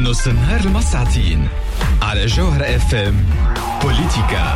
نص النهار المساعتين على جوهر اف ام. بوليتيكا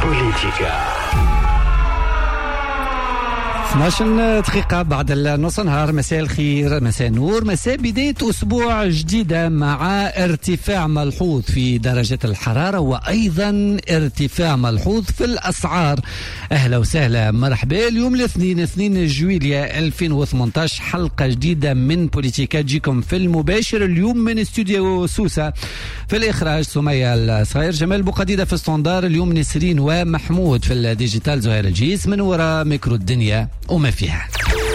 12 دقيقة بعد النص نهار. مساء الخير، مساء النور، مساء بداية أسبوع جديدة مع ارتفاع ملحوظ في درجة الحرارة وأيضا ارتفاع ملحوظ في الأسعار. أهلا وسهلا، مرحبا. اليوم الاثنين 2 جويلية 2018 حلقة جديدة من بوليتيكا تجيكم في المباشر اليوم من استوديو سوسة. في الإخراج سمية الصغير، جمال بوقديدة في الستاندار، اليوم نسرين ومحمود في الديجيتال، زهير الجيس من وراء ميكرو الدنيا وما فيها.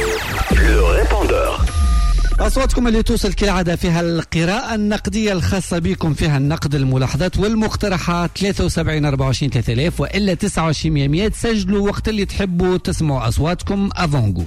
أصواتكم اللي توصل كالعادة فيها القراءة النقدية الخاصة بكم، فيها النقد، الملاحظات والمقترحات. 73 24 3000 وإلا 29 100. سجلوا وقت اللي تحبوا تسمعوا أصواتكم. أفونجو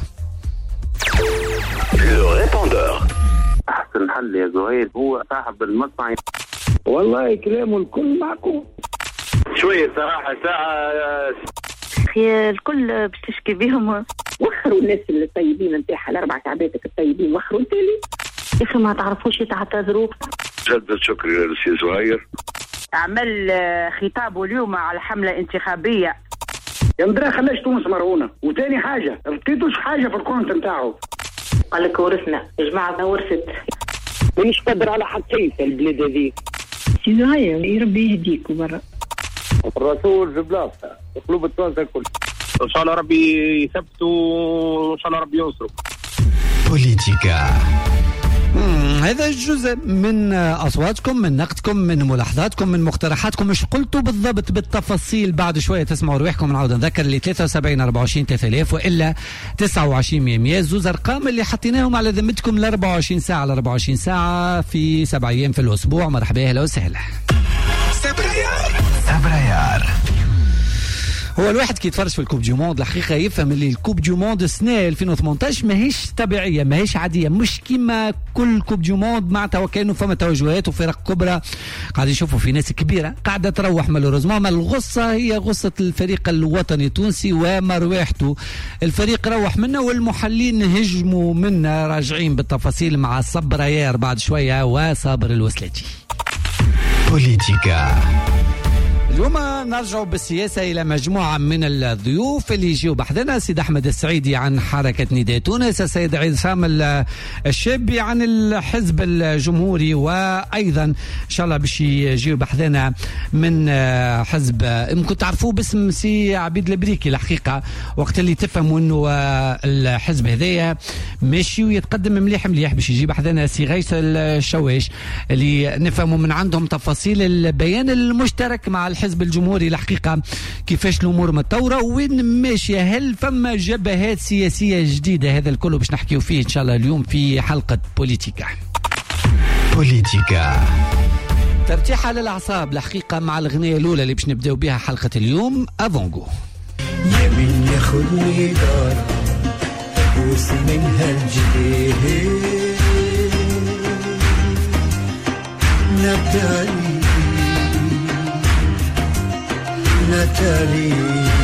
أحسن حل يا زهير هو صاحب المصنع. والله كلامه الكل معكم شوية صراحة ساعة يا الكل باش تشكي بيهم. وخروا الناس اللي الطيبين نتاعها الاربع تعباتك الطيبين، وخروا التالي يا اخي ما تعرفوش تعتذروا. جد الشكر يا سي زهير. عمل خطابه اليوم على حملة انتخابية. يا مدرا خلاش تونس مرهونة. وتاني حاجة ربطيتوش حاجة في الكونت نتاعو. قال لك ورثنا يا جماعة، ورثت مانيش قادر على حتى في البلاد هذه. سي زهير يربي يهديك برا. الرسول في بلاصة قلوب التونس الكل. ان شاء الله ربي يثبتوا وان شاء الله ربي ينصروا. بوليتيكا. هذا جزء من أصواتكم، من نقدكم، من ملاحظاتكم، من مقترحاتكم. مش قلتوا بالضبط بالتفاصيل، بعد شوية تسمعوا رواحكم. نعود نذكر اللي 73 24 3000 وإلا 29 100. زوز أرقام اللي حطيناهم على ذمتكم ل 24 ساعة على 24 ساعة في 7 أيام في الأسبوع. مرحبا، أهلا وسهلا. سبريار. هو الواحد كي يتفرج في الكوب دي موند الحقيقه يفهم اللي الكوب دي موند السنه 2018 ماهيش طبيعيه، ماهيش عاديه، مش كيما كل كوب دي موند. معناتها وكانه فما توجهات وفرق كبرى قاعد يشوفوا في ناس كبيره قاعده تروح مالوريزمون. ما الغصه هي غصه الفريق الوطني التونسي ومروحته. الفريق روح منا والمحللين هجموا منا. راجعين بالتفاصيل مع صبريار بعد شويه وصابر الوسلاتي. بوليتيكا. اليوم نرجع بالسياسة إلى مجموعة من الضيوف اللي يجيوا بحثنا. السيد أحمد السعيدي عن حركة نداء تونس، السيد عصام الشابي عن الحزب الجمهوري، وأيضا إن شاء الله باش يجيوا بحثنا من حزب يمكن تعرفوه باسم سي عبيد البريكي. الحقيقة وقت اللي تفهموا أنه الحزب هذايا ماشي ويتقدم مليح مليح باش يجي بحثنا سي غيث الشواش اللي نفهموا من عندهم تفاصيل البيان المشترك مع الحزب الجمهوري. الحقيقة كيفاش الأمور متطورة وين ماشية، هل فما جبهات سياسية جديدة؟ هذا الكل باش نحكيو فيه إن شاء الله اليوم في حلقة بوليتيكا. ترتيحة للأعصاب الحقيقة مع الأغنية الأولى اللي باش نبداو بها حلقة اليوم. أفونجو. يمين ياخدني دار بوس منها الجبال ناتالي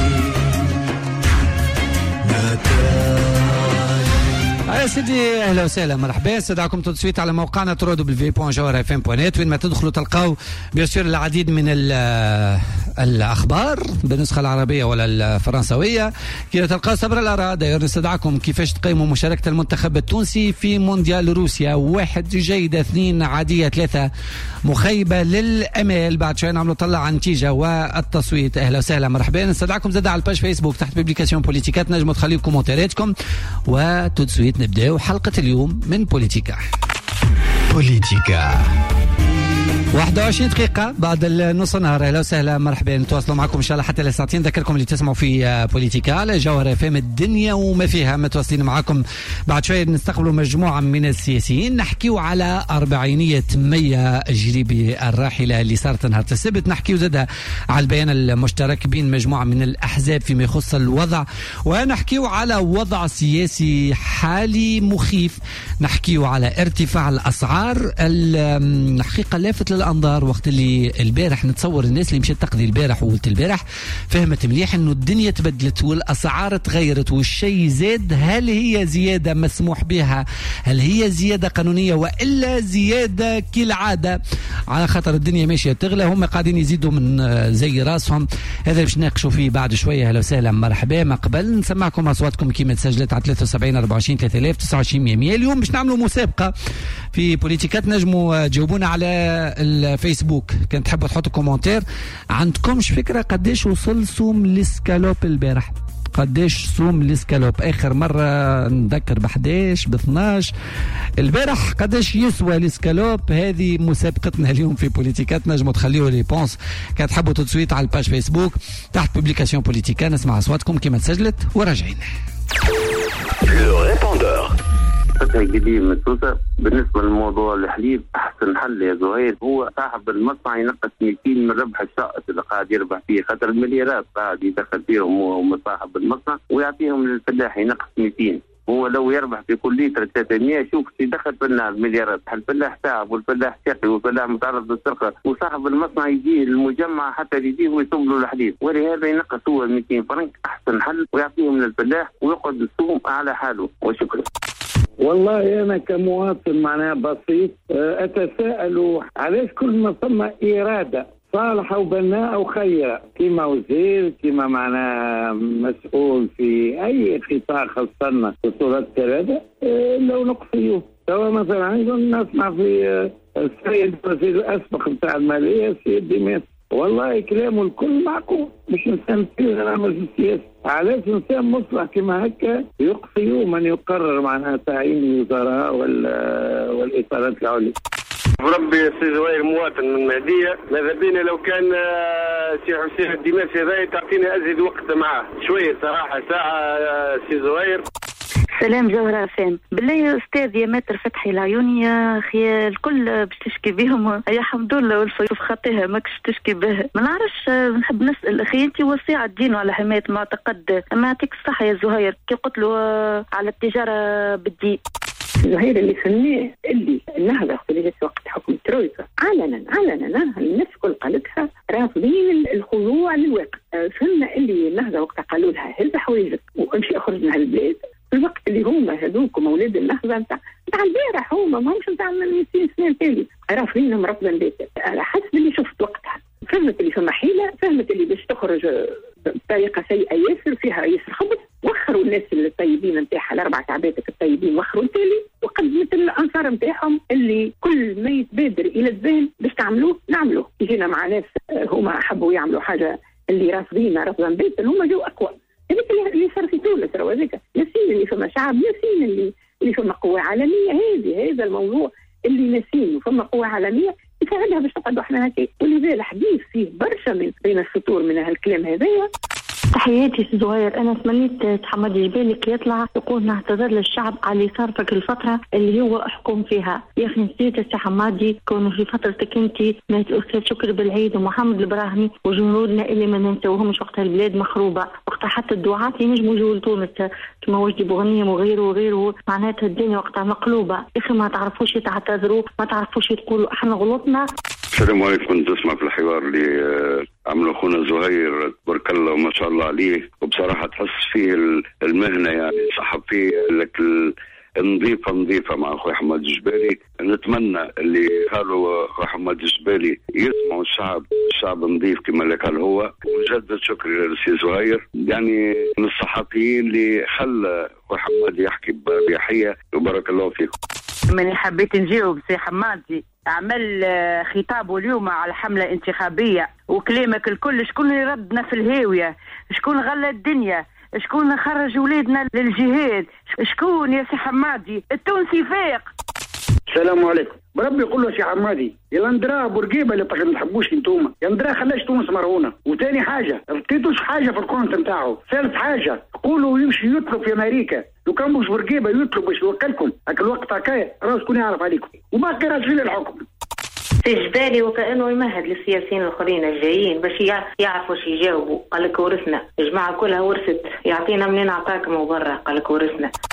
يا سيدي اهلا وسهلا، مرحبا. استدعاكم تدسويت على موقعنا www.jawharfm.net وين ما تدخلوا تلقاو بيسير العديد من الاخبار بالنسخه العربيه ولا الفرنسويه. كي تلقاو صبر الاراء. داير نستدعاكم كيفاش تقيموا مشاركه المنتخب التونسي في مونديال روسيا. 1 جيده، 2 عاديه، 3 مخيبه للامال. بعد شويه نعملوا طلع عن النتيجه والتصويت. اهلا وسهلا، مرحبا. نستدعاكم زاد على الباج فيسبوك تحت بيبليكاسيون بوليتيكات، نجموا تخليوا كومنتاراتكم وتدسويت. نبداو حلقة اليوم من بوليتيكا. 21 دقيقة بعد النص نهار. اهلا وسهلا، مرحبا. نتواصلوا معكم ان شاء الله حتى لساعتين. ذكركم اللي تسمعوا في بوليتيكا على جوهر اف ام الدنيا وما فيها. متواصلين معكم. بعد شوية نستقبلوا مجموعة من السياسيين نحكيو على 400 مية جريبي الراحلة اللي صارت نهار السبت. نحكيو زاد على البيان المشترك بين مجموعة من الأحزاب فيما يخص الوضع، ونحكيو على وضع سياسي حالي مخيف. نحكيو على ارتفاع الأسعار. الحقيقة لافت الأنظار وقت اللي البارح نتصور الناس اللي مشت تقضي البارح وولت البارح فهمت مليح إنه الدنيا تبدلت والأسعار تغيرت والشيء زاد. هل هي زيادة مسموح بها؟ هل هي زيادة قانونية وإلا زيادة كالعادة على خاطر الدنيا ماشية تغلى هم قاعدين يزيدوا من زي راسهم؟ هذا باش ناقشوا فيه بعد شوية. هلا وسهلا مرحبا. ما قبل نسمعكم أصواتكم كيما تسجلت على 73 24 3000 29 100. اليوم باش نعملوا مسابقة في بوليتيكات. نجموا تجاوبونا على الفيسبوك. كان تحبوا تحطوا كومنتير. عندكمش فكرة قديش وصل سوم الاسكالوب البارح؟ قديش سوم الاسكالوب اخر مرة نذكر ب11 ب12 البارح؟ قديش يسوى الاسكالوب؟ هذه مسابقتنا اليوم في بوليتيكات. نجموا تخليوا ريبونس كان تحبوا تتصويت على الباج فيسبوك تحت بوبليكاسيون بوليتيكا. نسمع اصواتكم كما تسجلت وراجعين. فتح جديد من سوسة. بالنسبة للموضوع الحليب أحسن حل يا زهير هو صاحب المصنع ينقص 200 من ربح الشائط اللي قاعد يربح فيه، خاطر المليارات قاعد يدخل فيهم هو صاحب المصنع ويعطيهم للفلاح ينقص 200. هو لو يربح في كل لتر 300 شوف يدخل في النهار مليارات. الفلاح تعب والفلاح شقي والفلاح متعرض للسرقة وصاحب المصنع يجي المجمع حتى يجيه ويصب له الحليب، ولهذا ينقص هو 200 فرنك أحسن حل ويعطيهم للفلاح ويقعد السوم على حاله. وشكرا. والله أنا كمواطن معناها بسيط أتساءل علاش كل ما ثم إرادة صالحة وبناءة وخيرة كما وزير كما معناها مسؤول في أي قطاع خاصة بصورة كذا لو نقصيوه. سواء مثلا نسمع في السيد الوزير الأسبق بتاع المالية السيد ديميس والله كلامه الكل معقول. مش إنسان كثير نعمل في السياسة. علاش إنسان مصلح كما هكا يقصيوه من يقرر معناها تعيين الوزراء والإطارات العليا. بربي سي زهير مواطن من مهدية. ماذا بينا لو كان سي حسين الدماسي هذا تعطينا أزيد وقت معاه شوية صراحة ساعة سي زهير. سلام جوهرة فين بالله يا أستاذ يا ماتر فتحي العيون يا أخي الكل باش تشكي بهم يا حمد الله والفيوف خاطيها ماكش تشكي به. ما نعرفش نحب نسأل أخي أنت وصية الدين على حماية معتقد ما يعطيك الصحة يا زهير كي قلت له على التجارة بالدين. زهير اللي فهمناه اللي النهضة خليت وقت حكم الترويكا علنا الناس كل قالتها رافضين الخضوع للواقع. فهمنا اللي النهضة وقت قالوا لها هز حوايجك وامشي اخرج من هالبلاد في الوقت اللي هما هذوك اولاد النهضة نتاع البارح هما ماهمش نتاع 200 سنة تالي رافضينهم رفضا باتا. على حسب اللي شفت وقتها فهمت اللي فما حيلة، فهمت اللي باش تخرج بطريقة سيئة ياسر فيها ياسر خبز. وخروا الناس الطيبين نتاعها الأربعة عبادك الطيبين وخروا التالي وقدمت الأنصار نتاعهم اللي كل ما يتبادر إلى الذهن باش نعملوه. يجينا مع ناس هما حبوا يعملوا حاجة اللي رافضين رفضا بيتا هما جو أقوى. هذيك اللي صار في تونس راه هذاك ياسين اللي فما شعب ياسين اللي فما قوة عالمية. هذا الموضوع اللي ناسين وفما قوة عالمية يساعدها باش نقعدوا احنا هكا. ولذا الحديث فيه برشا من بين السطور من هالكلام هذايا. تحياتي سي زهير. انا تمنيت حمادي جبالك يطلع يقول نعتذر للشعب على اللي صار فيك الفتره اللي هو حكم فيها. يا اخي نسيت سي حمادي كونوا في فترتك انت مات الاستاذ شكري بالعيد ومحمد البراهمي وجنودنا اللي ما ننساوهمش وقتها البلاد مخروبه. وقتها حتى الدعاة ينجموا يجوا لتونس كما وجدي بوغنيم وغيره معناتها الدنيا وقتها مقلوبه. يا اخي ما تعرفوش تعتذروا ما تعرفوش تقولوا احنا غلطنا. السلام عليكم. تسمع في الحوار اللي عملوا اخونا زهير تبارك الله وما شاء الله عليه. وبصراحه تحس فيه المهنه يعني صحب فيه لك نظيفه مع اخوي حماد الجبالي. نتمنى اللي قالوا اخوي حماد الجبالي يسمعوا الشعب نظيف كما اللي قال هو. ونجدد شكري للسي زهير يعني من الصحفيين اللي خلى اخوي حماد يحكي باريحيه وبارك الله فيكم. ماني حبيت نجاوب سي حمادي. عمل خطابه اليوم على حملة انتخابية وكلامك الكل شكون اللي ردنا في الهاوية، شكون غلى الدنيا، شكون خرج ولادنا للجهاد، شكون يا سي حمادي؟ التونسي فاق. السلام عليكم. بربي يقول له سي حمادي يا ندرا بورقيبه اللي ما تحبوش انتوما يا ندرا خلاش تونس مرهونه. وثاني حاجه رتيتوش حاجه في الكونت نتاعو. ثالث حاجه قولوا يمشي يطلب في امريكا لو كان مش بورقيبه يطلب باش يوكلكم هاك الوقت هكايا راه شكون يعرف عليكم وباقي راجل الحكم. في جبالي وكأنه يمهد للسياسيين الاخرين الجايين باش يعرفوا شي يجاوبوا. قال لك ورثنا الجماعه كلها ورثت يعطينا منين اعطاكم وبرا قال لك ورثنا.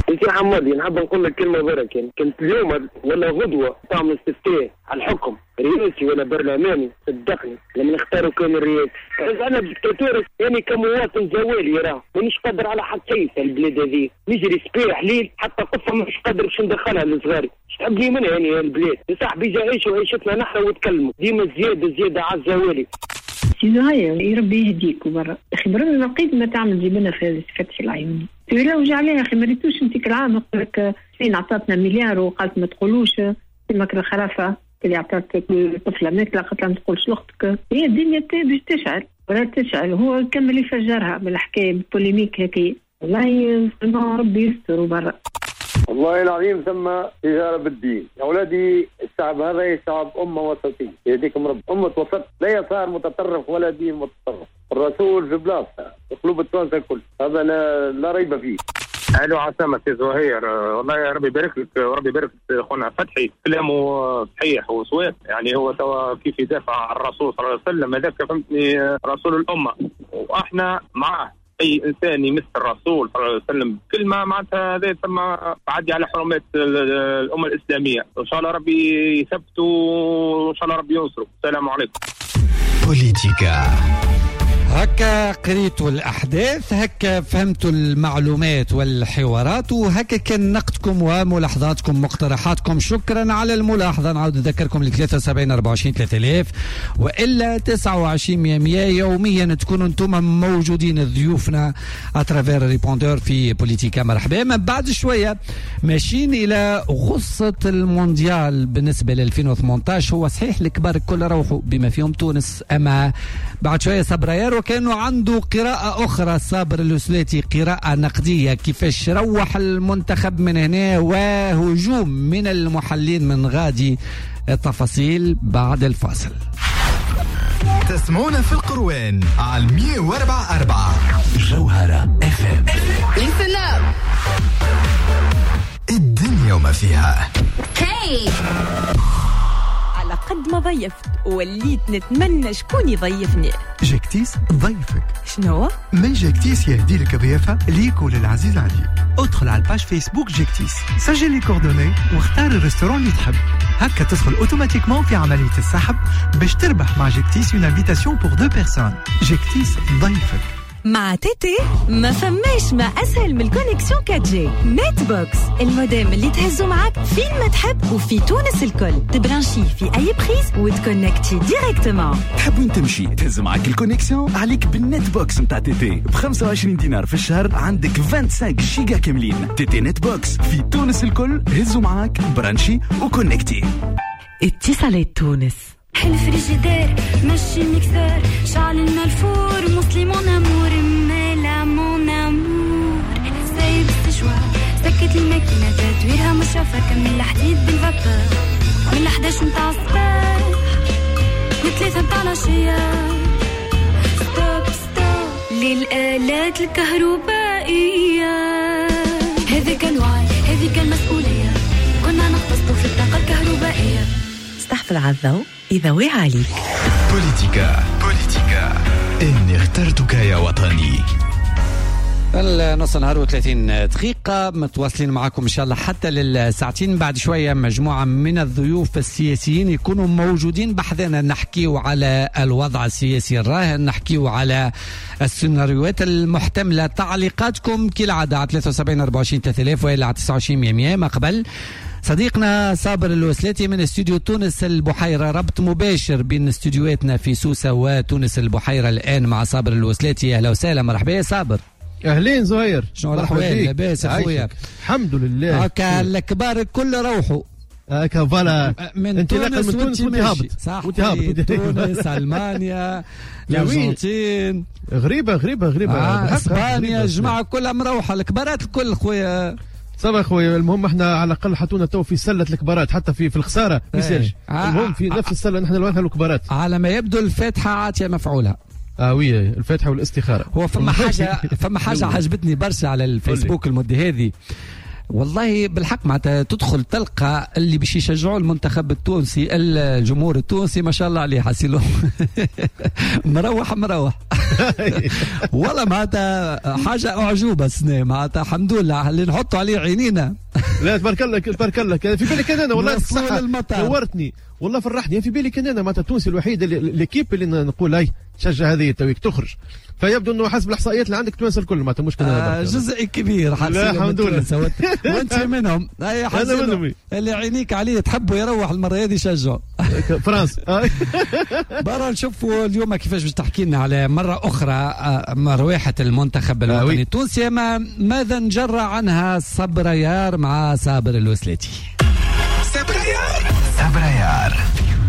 يا حمادي نحب نقول لك كلمه بركه، كنت اليوم ولا غدوه تعمل استفتاء على الحكم رئاسي ولا برلماني، صدقني لما نختاروا كان الرئاسي. انا دكتاتور يعني كمواطن زوالي راه مانيش قادر على حقي في البلاد هذه، نجري صباح ليل حتى قصه مانيش قادر باش ندخلها لصغاري. اش تحب لي منها يعني البلاد؟ يا صاحبي جا عيشوا عيشتنا نحن وتكلموا ديما زياده على الزوالي. سي زهير يربي يهديك وبرا اخي برا لقيت ما تعمل جيبنا في فتح العيوني تقول وجع عليها اخي ما ريتوش انت كل عام نقول لك فين عطاتنا مليار وقالت ما تقولوش كما كان خرافه اللي عطاتك طفله ماكله قالت لها ما تقولش لاختك. هي الدنيا باش تشعل ولا تشعل، هو كمل يفجرها بالحكايه بالبوليميك هكي. والله ربي يستر وبرا. والله العظيم ثم تجارة بالدين يا أولادي. الشعب هذا شعب أمة وسطية يهديكم رب، أمة وسط لا يسار متطرف ولا دين متطرف. الرسول في بلاصة قلوب التوانسة الكل، هذا لا ريب فيه. الو عسامة سي زهير، والله يا ربي يبارك لك وربي يبارك خونا فتحي، كلامه صحيح وصواب. يعني هو توا كيف يدافع عن الرسول صلى الله عليه وسلم، هذاك فهمتني رسول الأمة واحنا معه. اي انسان يمس الرسول صلى الله عليه وسلم كلمه معناتها هذا ثم تعدي على حرمات الامه الاسلاميه. ان شاء الله ربي يثبته وان شاء الله ربي ينصره. السلام عليكم. بوليتيكا. هكا قريتوا الأحداث، هكا فهمتوا المعلومات والحوارات، وهكا كان نقدكم وملاحظاتكم مقترحاتكم. شكرا على الملاحظة. نعود نذكركم ل 73 24 3000 وإلا 29 100 يوميا تكونوا انتم موجودين ضيوفنا اترافير ريبوندور في بوليتيكا. مرحبا. من بعد شوية ماشيين إلى غصة المونديال بالنسبة ل 2018. هو صحيح الكبار الكل روحوا بما فيهم تونس، أما بعد شوية صبريار وكانوا عنده قراءة أخرى صابر الوسلاتي، قراءة نقدية كيفاش روح المنتخب من هنا وهجوم من المحلين من غادي. التفاصيل بعد الفاصل. تسمعونا في القروان على 104.4 جوهرة FM. الدنيا وما فيها. على قد ما ضيفت وليت نتمنى شكون يضيفني. جاكتيس ضيفك. شنو؟ من جاكتيس يهدي لك ضيافة ليك وللعزيز عليك. ادخل على الباج فيسبوك جاكتيس، سجل لي كوردوني واختار الريستوران اللي تحب. هكا تدخل اوتوماتيكمون في عملية السحب باش تربح مع جاكتيس une invitation pour 2 personnes. جاكتيس ضيفك. مع تيتي ما فماش ما أسهل من الكونيكسيون 4G. نت بوكس المودم اللي تهزو معك فين ما تحب وفي تونس الكل. تبرانشي في أي بريز وتكونكتي ديريكتومون. تحب تمشي تهز معك الكونيكسيون عليك بالنت بوكس متاع تيتي ب 25 دينار في الشهر، عندك 25 جيجا كاملين. تيتي نت بوكس في تونس الكل، هزو معك برانشي وكونكتي. اتصالات تونس. حل فريجيدير مشي ميكسر شعل الماء الفور موصلي مون امور مالا مون امور سايب السجوار سكت الماكينة تدويرها مشافة كمل الحديد بالفابور من 11 متاع الصباح ل3 متاع العشية. ستوب للآلات الكهربائية. هذيك الوعي هذيك المسؤولية كنا نختص في الطاقة الكهربائية. استحفل على الضوء إذا وعى عليك. بوليتيكا. إني اخترتك يا وطني. النص نهار و30 دقيقة متواصلين معكم إن شاء الله حتى للساعتين. بعد شوية مجموعة من الضيوف السياسيين يكونوا موجودين بحثنا، نحكيوا على الوضع السياسي الراهن، نحكيوا على السيناريوهات المحتملة. تعليقاتكم كالعادة على 73 24 3000 وإلى على 29 100. ما قبل صديقنا صابر الوسلاتي من استوديو تونس البحيرة، ربط مباشر بين استوديوهاتنا في سوسة وتونس البحيرة الآن مع صابر الوسلاتي. أهلا وسهلا. مرحبا يا صابر. أهلين زهير. شنو الأحوال؟ لاباس أخويا؟ الحمد لله. هكا الكبار الكل روحوا هكا فوالا من تونس وانت هابط. صح. تونس ألمانيا الأرجنتين غريبة اسبانيا الجماعة كلها مروحة، الكبارات الكل خويا. صباح خويا. المهم احنا على الاقل حطونا تو في سله الكبارات، حتى في الخساره ما يسالش. المهم في نفس السله نحن لوينها الكبارات. على ما يبدو الفاتحه عاتيه مفعولها. وي الفاتحه والاستخاره. هو فما حاجه عجبتني برشا على الفيسبوك المده هذه والله بالحق، معناتها تدخل تلقى اللي باش يشجعوا المنتخب التونسي، الجمهور التونسي ما شاء الله عليه حاسيلو مروح والله معناتها حاجه اعجوبه سنه معناتها الحمد لله اللي نحطوا عليه عينينا. لا تبارك الله تبارك الله. في بالي كان انا والله الصراحه نورتني والله فرحني. في بالي كان انا معناتها التونسي الوحيد ليكيب اللي نقول هاي تشجع هذه تويك تخرج. فيبدو انه حسب الاحصائيات اللي عندك توانسه الكل معناتها مشكله. جزء كبير لا الحمد لله. وانت منهم. انا منهم اللي عينيك عليه تحبه يروح المره هذه يشجعه. فرنسا. برا نشوفوا اليوم كيفاش باش تحكي لنا على مره اخرى مروحه المنتخب الوطني التونسي. ماذا نجرى عنها صبريار مع صابر الوسلاتي. صبريار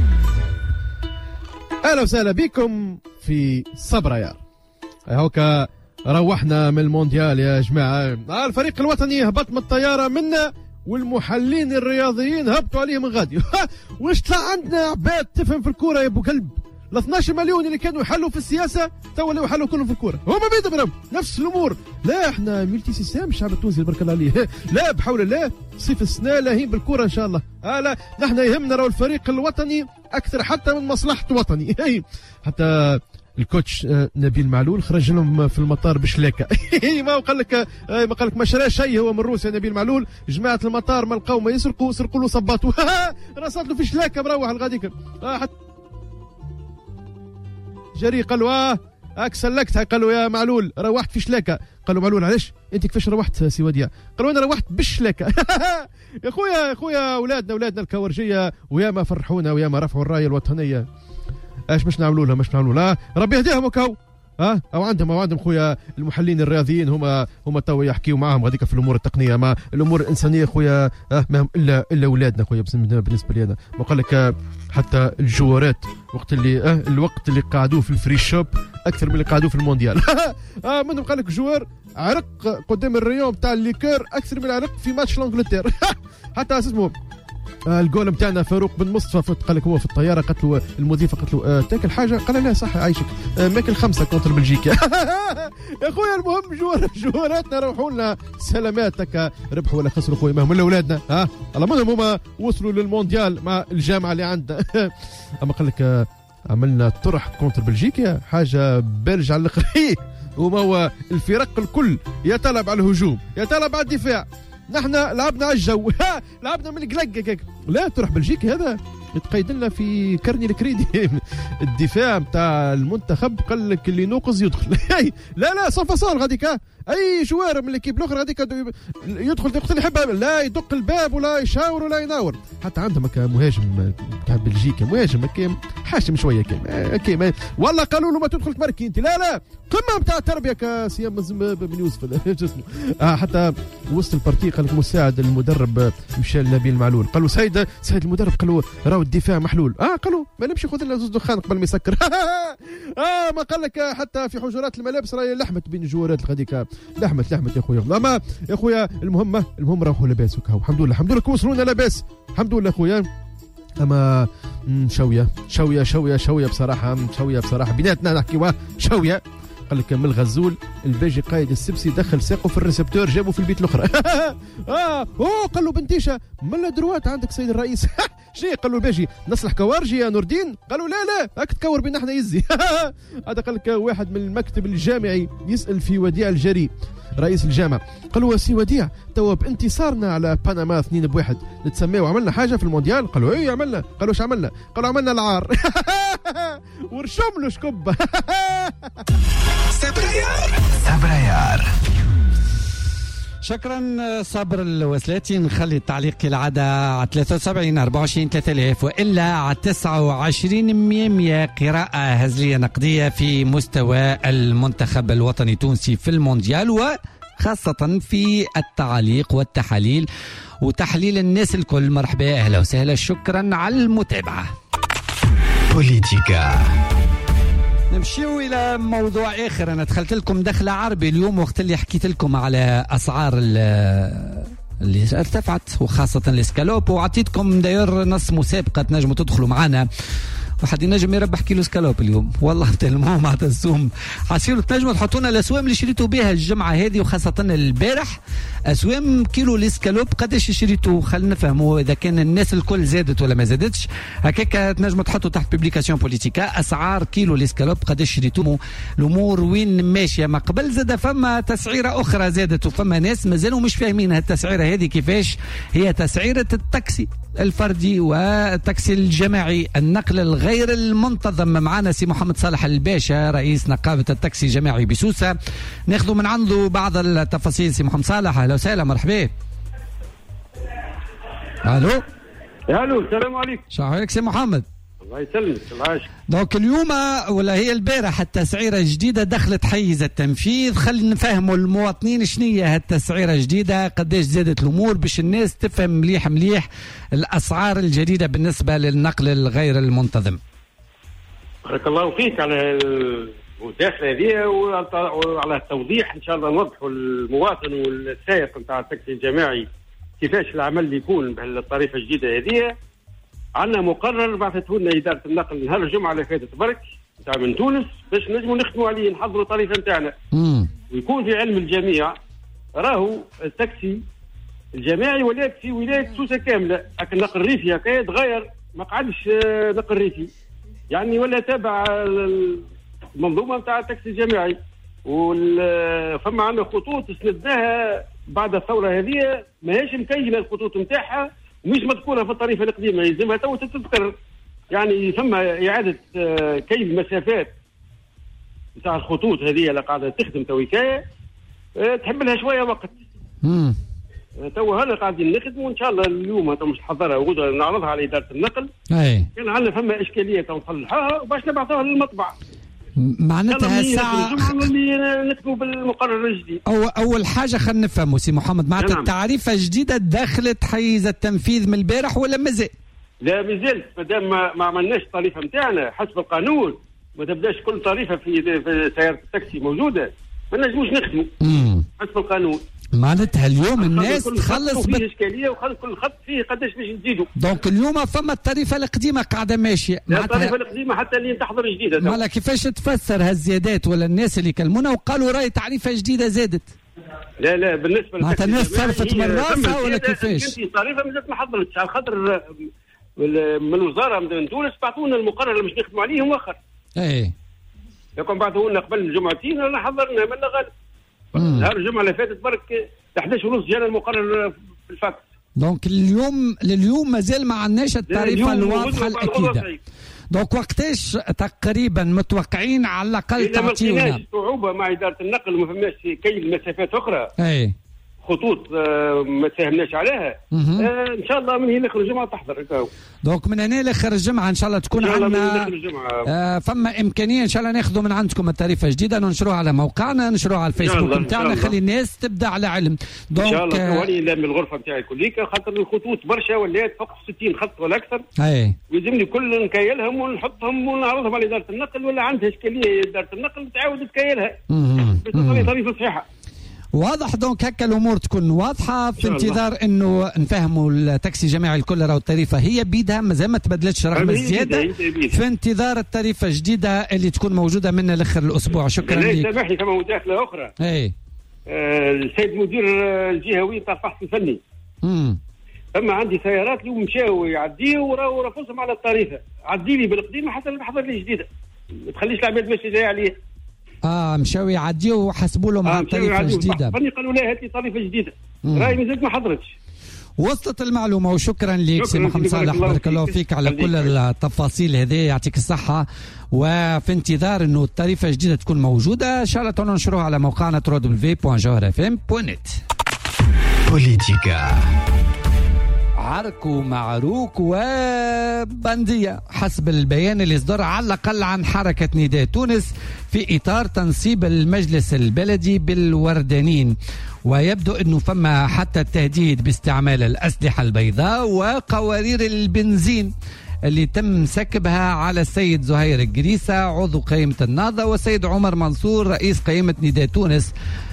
اهلا وسهلا بكم في صبريار. هوكا روحنا من المونديال يا جماعه. الفريق الوطني هبط من الطياره منا والمحللين الرياضيين هبطوا عليه من غادي. واش طلع عندنا عباد تفهم في الكوره يا ابو كلب. ال 12 مليون اللي كانوا يحلوا في السياسه تو اللي يحلوا كلهم في الكوره. هما بيدهم نفس الامور. لا احنا ملتي سيستم الشعب التونسي بارك الله عليه. لا بحول الله صيف السنه لاهين بالكوره ان شاء الله. لا نحن يهمنا راهو الفريق الوطني اكثر حتى من مصلحه وطني. حتى الكوتش نبيل معلول خرج لهم في المطار بشلاكه. ما قال لك ما شرى شيء هو من روسيا. نبيل معلول جماعه المطار ما لقاو ما يسرقوا له صباطوا. رصات له في شلاكه مروح الغاديك. جري قالوا هاك سلكتها. قالوا يا معلول روحت في شلاكه. قالوا معلول علاش انت كيفاش روحت سي وديع؟ قالوا انا روحت بالشلاكه. يا خويا اولادنا الكورجيه وياما فرحونا وياما رفعوا الرايه الوطنيه. ايش باش نعملوا لها ربي يهديهم وكاو. او عندهم خويا المحللين الرياضيين هما تو يحكيوا معاهم غاديك في الامور التقنيه. ما الامور الانسانيه خويا ما هم الا اولادنا خويا. بالنسبه لي انا ما قال لك حتى الجوارات الوقت اللي قعدوه في الفري شوب اكثر من اللي قعدوه في المونديال. منهم قال لك جوار عرق قدام الريون تاع الليكور اكثر من العرق في ماتش لانجلتير. حتى اسمه الجول نتاعنا فاروق بن مصطفى قال لك هو في الطياره قالت له المضيفه قالت له تاكل حاجه؟ قال لا صح عايشك ماكل 5 كونتر بلجيكا. يا خويا المهم جواراتنا روحوا لنا سلامات. هكا ربحوا ولا خسروا خويا ما هم الا اولادنا. الله منهم هما وصلوا للمونديال مع الجامعه اللي عندنا. اما قال لك عملنا طرح كونتر بلجيكا حاجه بلج على الاخر. وما هو الفرق الكل يتلعب على الهجوم يتلعب على الدفاع. نحن لعبنا على الجو. لعبنا من القلق. لا تروح بلجيكا هذا يتقيد لنا في كرني الكريدي. الدفاع نتاع المنتخب قال لك اللي نوقظ يدخل. لا صفصال غاديك. اي جوار من ليكيب الاخرى غاديك يدخل وقت اللي يحب لا يدق الباب ولا يشاور ولا يناور. حتى عندهم مهاجم تاع بلجيكا مهاجم حاشم شويه كيما والله قالوا له ما تدخل تمركي انت. لا قمه نتاع التربيه كسيام بن يوسف جسمه. حتى وسط البارتي قال لك مساعد المدرب مشال نبيل معلول قال له سيد المدرب قال له راهو الدفاع محلول. قالوا ما نمشي خذ لنا زوز دخان قبل ما يسكر. ما قال لك حتى في حجرات الملابس راهي لحمت بين الجوارات الغاديك. لحمت يا خويا. اما يا خويا المهم راهو لاباس وكاو الحمد لله وصلونا لاباس الحمد لله خويا. اما شويه بصراحه بيناتنا نحكيوها شويه. قال لك من الغزول الباجي قايد السبسي دخل ساقه في الريسبتور جابه في البيت الاخرى. قال له بنتيشه من دروات عندك سيد الرئيس. شنو قال له الباجي نصلح كوارجي يا نور الدين؟ قالوا لا راك تكور بينا احنا يزي. هذا قال لك واحد من المكتب الجامعي يسال في وديع الجري رئيس الجامعه قال له سي وديع توا بانتصارنا على بنما 2-1 نتسميه وعملنا حاجه في المونديال؟ قالوا ايه عملنا. قالوا ايش عملنا؟ قالوا عملنا العار. ورشم له شكبه. صبريار شكرا صابر الوسلاتي. نخلي التعليق كالعادة على 73 24 3000 وإلا على 29 100 قراءة هزلية نقدية في مستوى المنتخب الوطني التونسي في المونديال وخاصة في التعليق والتحاليل وتحليل الناس الكل. مرحبا أهلا وسهلا شكرا على المتابعة. بوليتيكا نمشيو إلى موضوع آخر. أنا دخلت لكم دخلة عربي اليوم وقت اللي حكيت لكم على أسعار اللي ارتفعت وخاصة الاسكالوب وعطيتكم داير نص مسابقة تنجموا تدخلوا معنا واحد ينجم يربح كيلو سكالوب اليوم والله تلمو مع الزوم عسيروا تنجموا تحطونا الاسوام اللي شريتوا بها الجمعه هذه وخاصه البارح اسوام كيلو الاسكالوب قداش شريتوا خلينا نفهموا اذا كان الناس الكل زادت ولا ما زادتش هكاك تنجموا تحطوا تحت بوبليكاسيون بوليتيكا اسعار كيلو الاسكالوب قداش شريتوه الامور وين ماشيه ما قبل زاد فما تسعيره اخرى زادت وفما ناس مازالوا مش فاهمين هالتسعيره هذه كيفاش هي تسعيره التاكسي الفردي والتاكسي الجماعي النقل الغير المنتظم معنا سي محمد صالح الباشا رئيس نقابة التاكسي الجماعي بسوسة ناخذ من عنده بعض التفاصيل سي محمد صالح اهلا وسهلا مرحبا الو السلام عليكم شو حالك سي محمد الله يسلمك العاش دونك اليوم ولا هي البارح التسعيرة الجديدة دخلت حيز التنفيذ خلينا نفهموا المواطنين شنية هالتسعيرة الجديدة قداش زادت الأمور باش الناس تفهم مليح الأسعار الجديدة بالنسبة للنقل الغير المنتظم. بارك الله فيك على المداخلة هذه وعلى التوضيح إن شاء الله نوضحوا المواطن والسائق نتاع التاكسي الجماعي كيفاش العمل اللي يكون بالطريقة الجديدة هذه. عندنا مقرر بعثته لنا إدارة النقل نهار الجمعة اللي فاتت برك نتاع من تونس باش نجموا نخدموا عليه نحضروا الطريقة نتاعنا ويكون في علم الجميع. راهو التاكسي الجماعي ولات في ولاية سوسة كاملة لكن النقل الريفي هكا تغير ما قعدش نقل ريفي يعني ولا تابع المنظومة نتاع التاكسي الجماعي فما عندنا خطوط سندناها بعد الثورة هذه ماهيش مكينة الخطوط نتاعها ومش مذكوره في الطريقه القديمه يلزمها تو تذكر يعني ثم اعاده كيف المسافات نتاع الخطوط هذه اللي قاعده تخدم تويكايه تحب لها شويه وقت. تو هلا قاعدين نخدموا ان شاء الله اليوم تو مش نحضرها وغدا نعرضها على اداره النقل. كان عندنا فما اشكاليه نصلحها وباش نبعثوها للمطبعه. معناتها الساعة اللي نكتبوا بالمقرر الجديد. أول حاجة خلينا نفهموا سي محمد معناتها التعريفة الجديدة دخلت حيز التنفيذ من البارح ولا مازال؟ لا مازال مادام ما عملناش الطريقة نتاعنا حسب القانون ما تبداش كل طريقة في سيارة التاكسي موجودة ما نجموش نخدموا حسب القانون. معناتها اليوم الناس تخلص فيه اشكاليه وخلص كل خط فيه قداش باش نزيدوا. دونك اليوم فما الطريقه القديمه قاعده ماشيه. الطريقه القديمه حتى اللي تحضر جديده. مالا كيفاش تفسر هالزيادات ولا الناس اللي كلمونا وقالوا راي تعريفه جديده زادت؟ لا بالنسبه معناتها الناس صرفت من راسها ولا كيفاش؟ الطريقه مازالت ما حضرتش على خاطر من الوزاره من تونس بعثوا لنا المقرر اللي باش نخدموا عليه مؤخر. لكن بعثوا لنا قبل الجمعتين انا حضرنا من غالب. نهار الجمعه اللي فاتت برك 11:30 جانا المقرر في الفاكس. دونك لليوم مازال ما عندناش التعريفه الواضحه الاكيده. دونك وقتاش تقريبا متوقعين على الاقل تعطيونا؟ إذا ما صعوبه مع اداره النقل وما فماش كاين مسافات اخرى خطوط ما ساهمناش عليها ان شاء الله من هنا لاخر الجمعه تحضر. دونك من هنا لاخر الجمعه ان شاء الله تكون عندنا فما امكانيه ان شاء الله ناخذوا من عندكم التعريفه جديده ننشروها على موقعنا ننشروها على الفيسبوك نتاعنا خلي الناس تبدا على علم. دونك ان شاء الله ثواني من الغرفه نتاعي كليك خاطر الخطوط برشا ولات فوق 60 خط ولا اكثر. ويلزمني كل نكيلهم ونحطهم ونعرضهم على اداره النقل ولا عندها اشكاليه اداره النقل تعاود تكيلها باش تصير طريقه صحيحه. واضح. دونك هكا الامور تكون واضحه في انتظار انه نفهموا التاكسي الجماعي الكل راهو التعريفه هي بيدها مازال ما تبدلتش رغم الزياده في انتظار التعريفه الجديده اللي تكون موجوده من الاخر الاسبوع. شكرا لك. سامحني كما مداخله اخرى. السيد مدير الجهوي تاع الفحص الفني اما عندي سيارات اليوم مشاو يعديوا وراهو رفضهم على الطريقه عدي لي بالقديمه حتى نحضر لي جديده ما تخليش العباد ماشي جايه عليه. مشاو يعديوا وحسبوا لهم على طريقه جديده. قالوا لا هات لي طريقه جديده راهي مازالت ما حضرتش. وصلت المعلومه وشكرا لك سي محمد صالح بارك الله فيك على كل التفاصيل هذه يعطيك الصحه وفي انتظار انه الطريقه الجديده تكون موجوده ان شاء الله تنشروها على موقعنا www.jawharfm.net. بوليتيكا عرك ومعروك وبندية حسب البيان اللي صدر على الأقل عن حركة نداء تونس في إطار تنصيب المجلس البلدي بالوردانين ويبدو أنه فما حتى التهديد باستعمال الأسلحة البيضاء وقوارير البنزين اللي تم سكبها على السيد زهير القريسة عضو قائمة النهضة والسيد عمر منصور رئيس قائمة نداء تونس.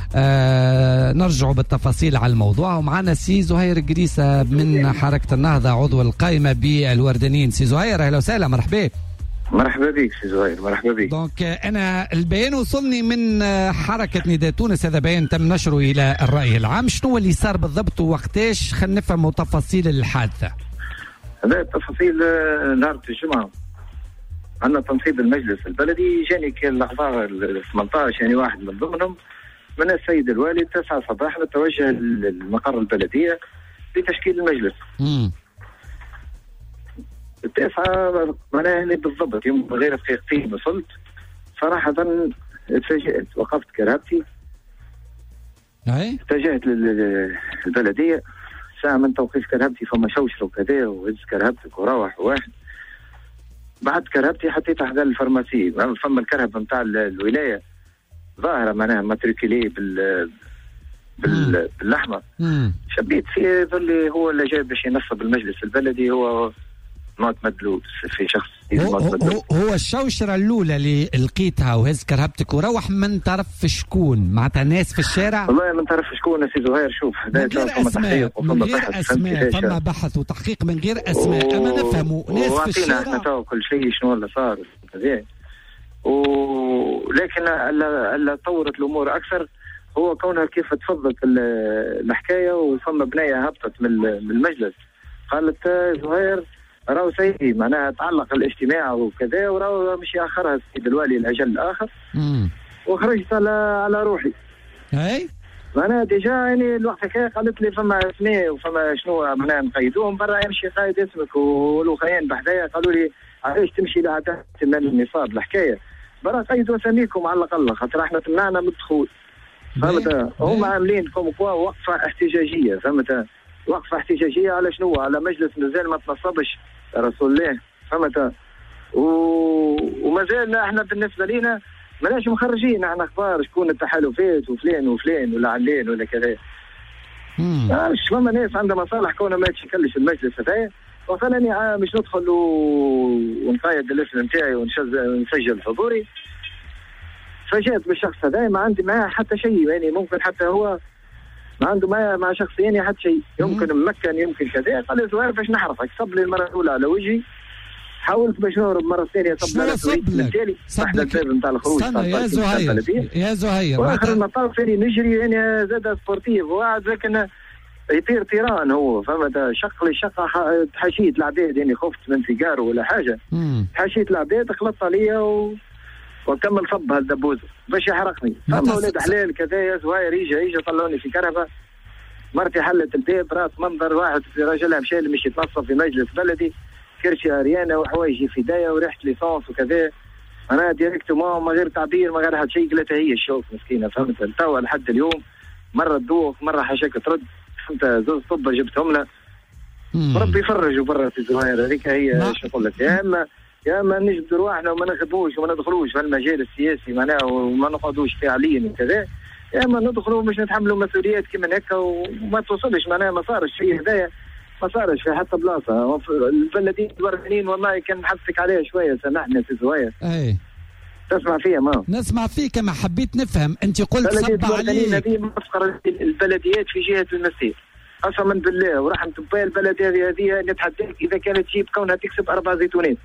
نرجع بالتفاصيل على الموضوع ومعنا سي زهير القريسة من حركة النهضة عضو القائمة بالوردانيين. سي زهير أهلا وسهلا مرحبا. مرحبا بك سي زهير، مرحبا بك. دونك انا البيان وصلني من حركه نداء تونس، هذا بيان تم نشره الى الراي العام، شنو هو اللي صار بالضبط ووقتاش؟ خلينا نفهموا تفاصيل الحادثه. هذا التفاصيل نهار الجمعه عندنا تنصيب المجلس البلدي، جاني كان الاعضاء 18 يعني واحد من ضمنهم من السيد الوالي 9 صباحا نتوجه للمقر البلديه لتشكيل المجلس. التاسعة معناها يعني بالضبط يوم غير دقيقتين وصلت، صراحة اتفاجأت، وقفت كرهبتي اتجهت للبلدية ساعة من توقيف كرهبتي، فما شوشر وكذا وهز كرهبتك وروح واحد. بعد كرهبتي حطيتها حدا الفارماسي، فما الكرهب نتاع الولاية ظاهرة معناها ماتريكولي باللحمة. شبيت فيه اللي هو اللي جاي باش ينصب المجلس البلدي، هو موت مدلول في شخص هو الشوشرة الأولى اللي لقيتها وهز كرهبتك وروح من طرف شكون؟ معناتها ناس في الشارع؟ والله من طرف شكون سي زهير؟ شوف من غير أسماء، من غير أسماء، فما بحث وتحقيق من غير أسماء، أما نفهموا ناس في الشارع. احنا تو كل شيء شنو اللي صار كذا، ولكن اللي طورت الأمور أكثر هو كونها كيف تفضلت الحكاية، وفما بنية هبطت من المجلس قالت زهير راهو سيدي معناها تعلق الاجتماع وكذا، وراهو مش ياخرها السيد الوالي لاجل الاخر. وخرجت على روحي. اي معناها ديجا يعني الوقت هكا قالت لي فما اسماء وفما شنو معناها نقيدوهم برا، يمشي قايد اسمك والاخرين بحذايا قالوا لي علاش تمشي لعدد من النصاب الحكايه برا قيدوا اساميكم على الاقل، خاطر احنا تمنعنا من الدخول. فهمت؟ هم عاملين كوم كوا وقفه احتجاجيه، فهمت؟ وقفه احتجاجيه على شنو؟ على مجلس مازال ما تنصبش رسول الله، فهمت؟ ومازال احنا بالنسبه لينا ماناش مخرجين احنا اخبار شكون التحالفات وفلان وفلان ولا علان ولا كذا. مش فما ناس عندها مصالح كونها ما تشكلش المجلس هذايا، وقالني مش ندخل ونقيد الاسم نتاعي ونسجل حضوري. فجأت بالشخص هذا ما عندي معاه حتى شيء، يعني ممكن حتى هو ما عنده مع شخص ثاني حتى شيء، يمكن ممكن يمكن كذا. قال لي زهير باش نحرقك، صب لي المره الاولى على وجهي، حاولت باش نهرب المره الثانيه صب لي بالتالي تحت الباب نتاع الخروج. يا زهير يا زهير واخر المطاف ثاني نجري يعني زاد سبورتيف وقعد لكن يطير طيران هو، فهمت؟ شق لي شقه حشيت العباد، يعني خفت من انفجار ولا حاجه. حشيت العباد خلطت عليا وكمل صب هالدبوز باش يحرقني. اما ولاد حلال كذا يا زهير يجي طلعوني في كرهبه. مرتي حلت الباب، راس منظر واحد في راجلها مشى مش يتنصب في مجلس بلدي، كرشي عريانه وحوايجي في دايه وريحه ليسونس وكذا. انا ديريكتومون من غير تعبير ما غير حد شيء، قلت هي الشوك مسكينه، فهمت؟ توا لحد اليوم مره تدوخ مره حاشاك ترد، فهمت؟ زوز طبه جبتهم لها، ربي يفرجوا برا في زهير. هذيك هي شو نقول لك، يا اما نجد رواحنا وما نخدموش وما ندخلوش في المجال السياسي معناها وما نقعدوش فاعلين وكذا، يا اما ندخلوا باش نتحملوا مسؤوليات كيما هكا وما توصلش معناها ما صارش شيء هذايا، ما صارش في حتى بلاصه. البلديين الوردانيين والله كان نحثك عليها شويه، سامحني في زهير. اي تسمع فيها؟ ما نسمع فيك، ما حبيت نفهم. انت قلت صب عليك هذه مفقر البلديات في جهه المسير، قسما بالله ورحمه الله البلديه هذه نتحداك اذا كانت تجيب كونها تكسب 4 زيتونات.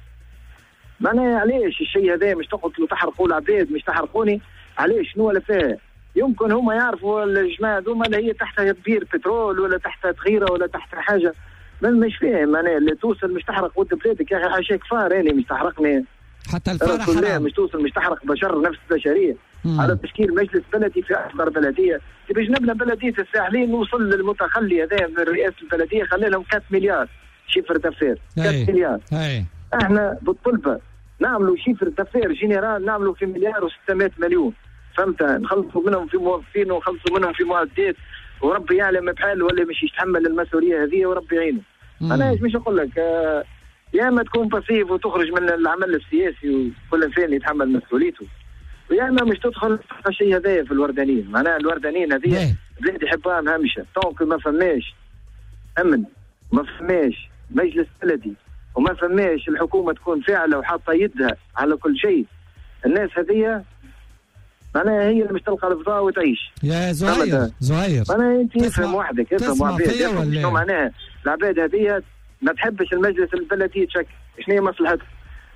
معناها علاش الشيء هذا مش تقعدوا تحرقوا العباد، مش تحرقوني علاش؟ شنو ولا فيها؟ يمكن هما يعرفوا الجماعه هذوما اللي هي تحت بير بترول ولا تحت تغيره ولا تحت حاجه، مش فاهم معناها اللي توصل مش تحرق ود بلادك يا اخي، حاشاك فار يعني مش تحرقني حتى الفار حرام، مش توصل مش تحرق بشر نفس البشريه على تشكيل مجلس بلدي في اصغر بلديه. باش نبنى بلديه الساحلين نوصل للمتخلي هذا من رئاسه البلديه خلي لهم 4 مليار شيفر دافير، 4 مليار. احنا بالطلبه نعملوا شيفر دافير جينيرال نعملوا في 1.6 مليار، فهمت؟ نخلصوا منهم في موظفين ونخلصوا منهم في معدات، وربي يعلم بحال ولا مش يتحمل المسؤوليه هذه وربي يعينه. انا مش نقول لك يا اما تكون باسيف وتخرج من العمل السياسي وكل انسان يتحمل مسؤوليته، ويا اما مش تدخل في الشيء هذايا في الوردانيين. معناها الوردانيين هذه بلاد يحبها مهمشه، طونك ما فماش امن، ما فماش مجلس بلدي، وما فماش الحكومه تكون فاعله وحاطه يدها على كل شيء، الناس هذه معناها هي اللي مش تلقى الفضاء وتعيش. يا زهير معناها انت افهم وحدك، افهم عباد، شنو معناها العباد هذه ما تحبش المجلس البلدي يتشكل، شنو هي مصلحتها؟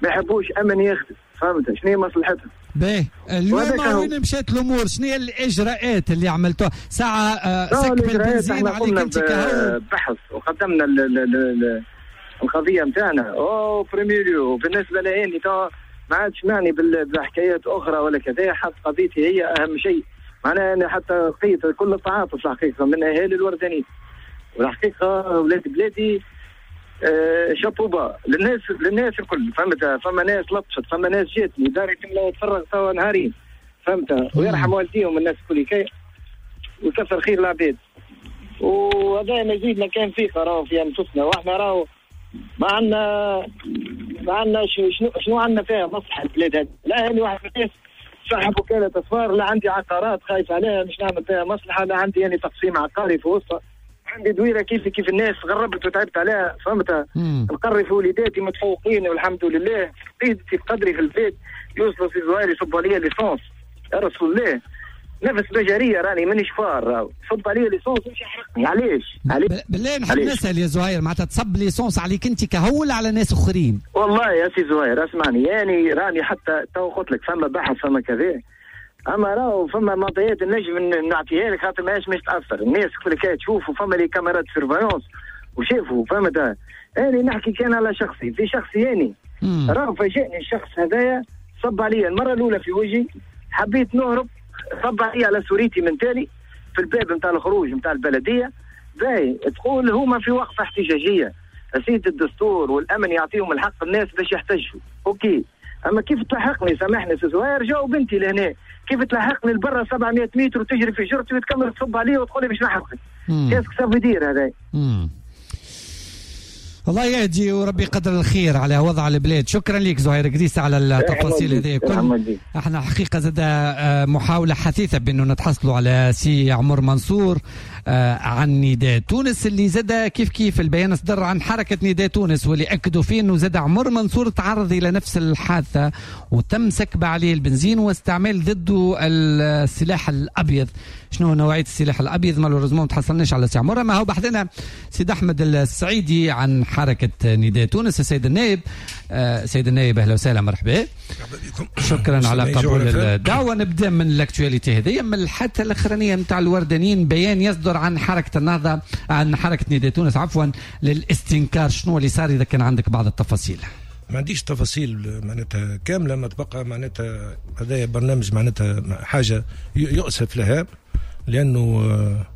ما يحبوش امن يخدم، فهمت شنو هي مصلحتها؟ باهي اليوم وين مشات الامور؟ شنو هي الاجراءات اللي عملتوها؟ ساعه سكب البنزين عليك انت كهو بحث وقدمنا القضيه نتاعنا او بريميريو. بالنسبه لاني تو ما عادش معني بحكايات اخرى ولا كذا، حتى قضيتي هي اهم شيء. معناها انا حتى لقيت كل التعاطف الحقيقه من اهالي الوردانيين، والحقيقه ولاد بلادي شابوبا للناس الكل، فهمت؟ فما ناس لطشت، فما ناس جاتني داري تملا تفرغ توا نهارين، فهمت؟ ويرحم والديهم الناس الكل كي ويكثر خير العباد. وهذا مزيدنا كان فيه راهو في انفسنا، واحنا راهو ما عندنا شنو عندنا فيها مصلحه البلاد هذه. لا هاني واحد من الناس صاحب وكاله اصفار، لا عندي عقارات خايف عليها مش نعمل فيها مصلحه، لا عندي يعني تقسيم عقاري في وسطها، عندي دويره كيف الناس غربت وتعبت عليها، فهمت؟ نقري في وليداتي متفوقين والحمد لله، قيدتي بقدري في البيت يوصلوا في زواير يصبوا عليا ليسونس، يا رسول الله نفس بجريه راني مانيش فار، صب عليا ليسونس مش يحرقني. علاش؟ بالله نحب نسال يا زهير، معناتها تصب ليسونس عليك انت كهول على ناس اخرين؟ والله يا سي زهير اسمعني، يعني راني حتى تو قلت لك فما بحث فما كذا، اما راهو فما معطيات النجم نعطيها لك خاطر ماهيش مش تاثر، الناس كل كي تشوفوا فما لي كاميرات سيرفايونس وشافوا، فهمت؟ انا نحكي كان على شخصي، في شخصي يعني راهو فاجئني الشخص هذايا، صب عليا المره الاولى في وجهي، حبيت نهرب، صب عليا على سوريتي من تالي في الباب نتاع الخروج نتاع البلديه. باهي تقول هما في وقفه احتجاجيه، سيد الدستور والامن يعطيهم الحق الناس باش يحتجوا، اوكي، اما كيف تلحقني سامحني سي زهير، جاوا بنتي لهنا، كيف تلحقني لبرا 700 متر وتجري في جرتي وتكمل تصب علي وتقول لي باش نحرقك؟ كيف سوف يدير هذا؟ الله يهدي وربي يقدر الخير على وضع البلاد. شكرا لك زهير قديس على التفاصيل هذه كل. احنا حقيقه زاد محاوله حثيثه بانه نتحصلوا على سي عمر منصور عن نداء تونس، اللي زاد كيف البيان صدر عن حركه نداء تونس، واللي اكدوا فيه انه زاد عمر منصور تعرض الى نفس الحادثه وتم سكب عليه البنزين واستعمال ضده السلاح الابيض. شنو نوعيه السلاح الابيض؟ مالوريزمون ما تحصلناش على سي عمر. ما هو بحثنا سيد احمد السعيدي عن حركه نداء تونس. السيد النائب، سيد النائب اهلا وسهلا، مرحبا بكم. شكرا على قبول الدعوه. نبدا من الاكتواليتي هذه، من الحادثه الاخرانيه نتاع الوردانيين، بيان يصدر عن حركه النهضه، عن حركه نداء تونس عفوا، للاستنكار. شنو اللي صار اذا كان عندك بعض التفاصيل؟ ما عنديش تفاصيل معناتها كامله، ما تبقى معناتها هذا برنامج معناتها حاجه يؤسف لها، لانه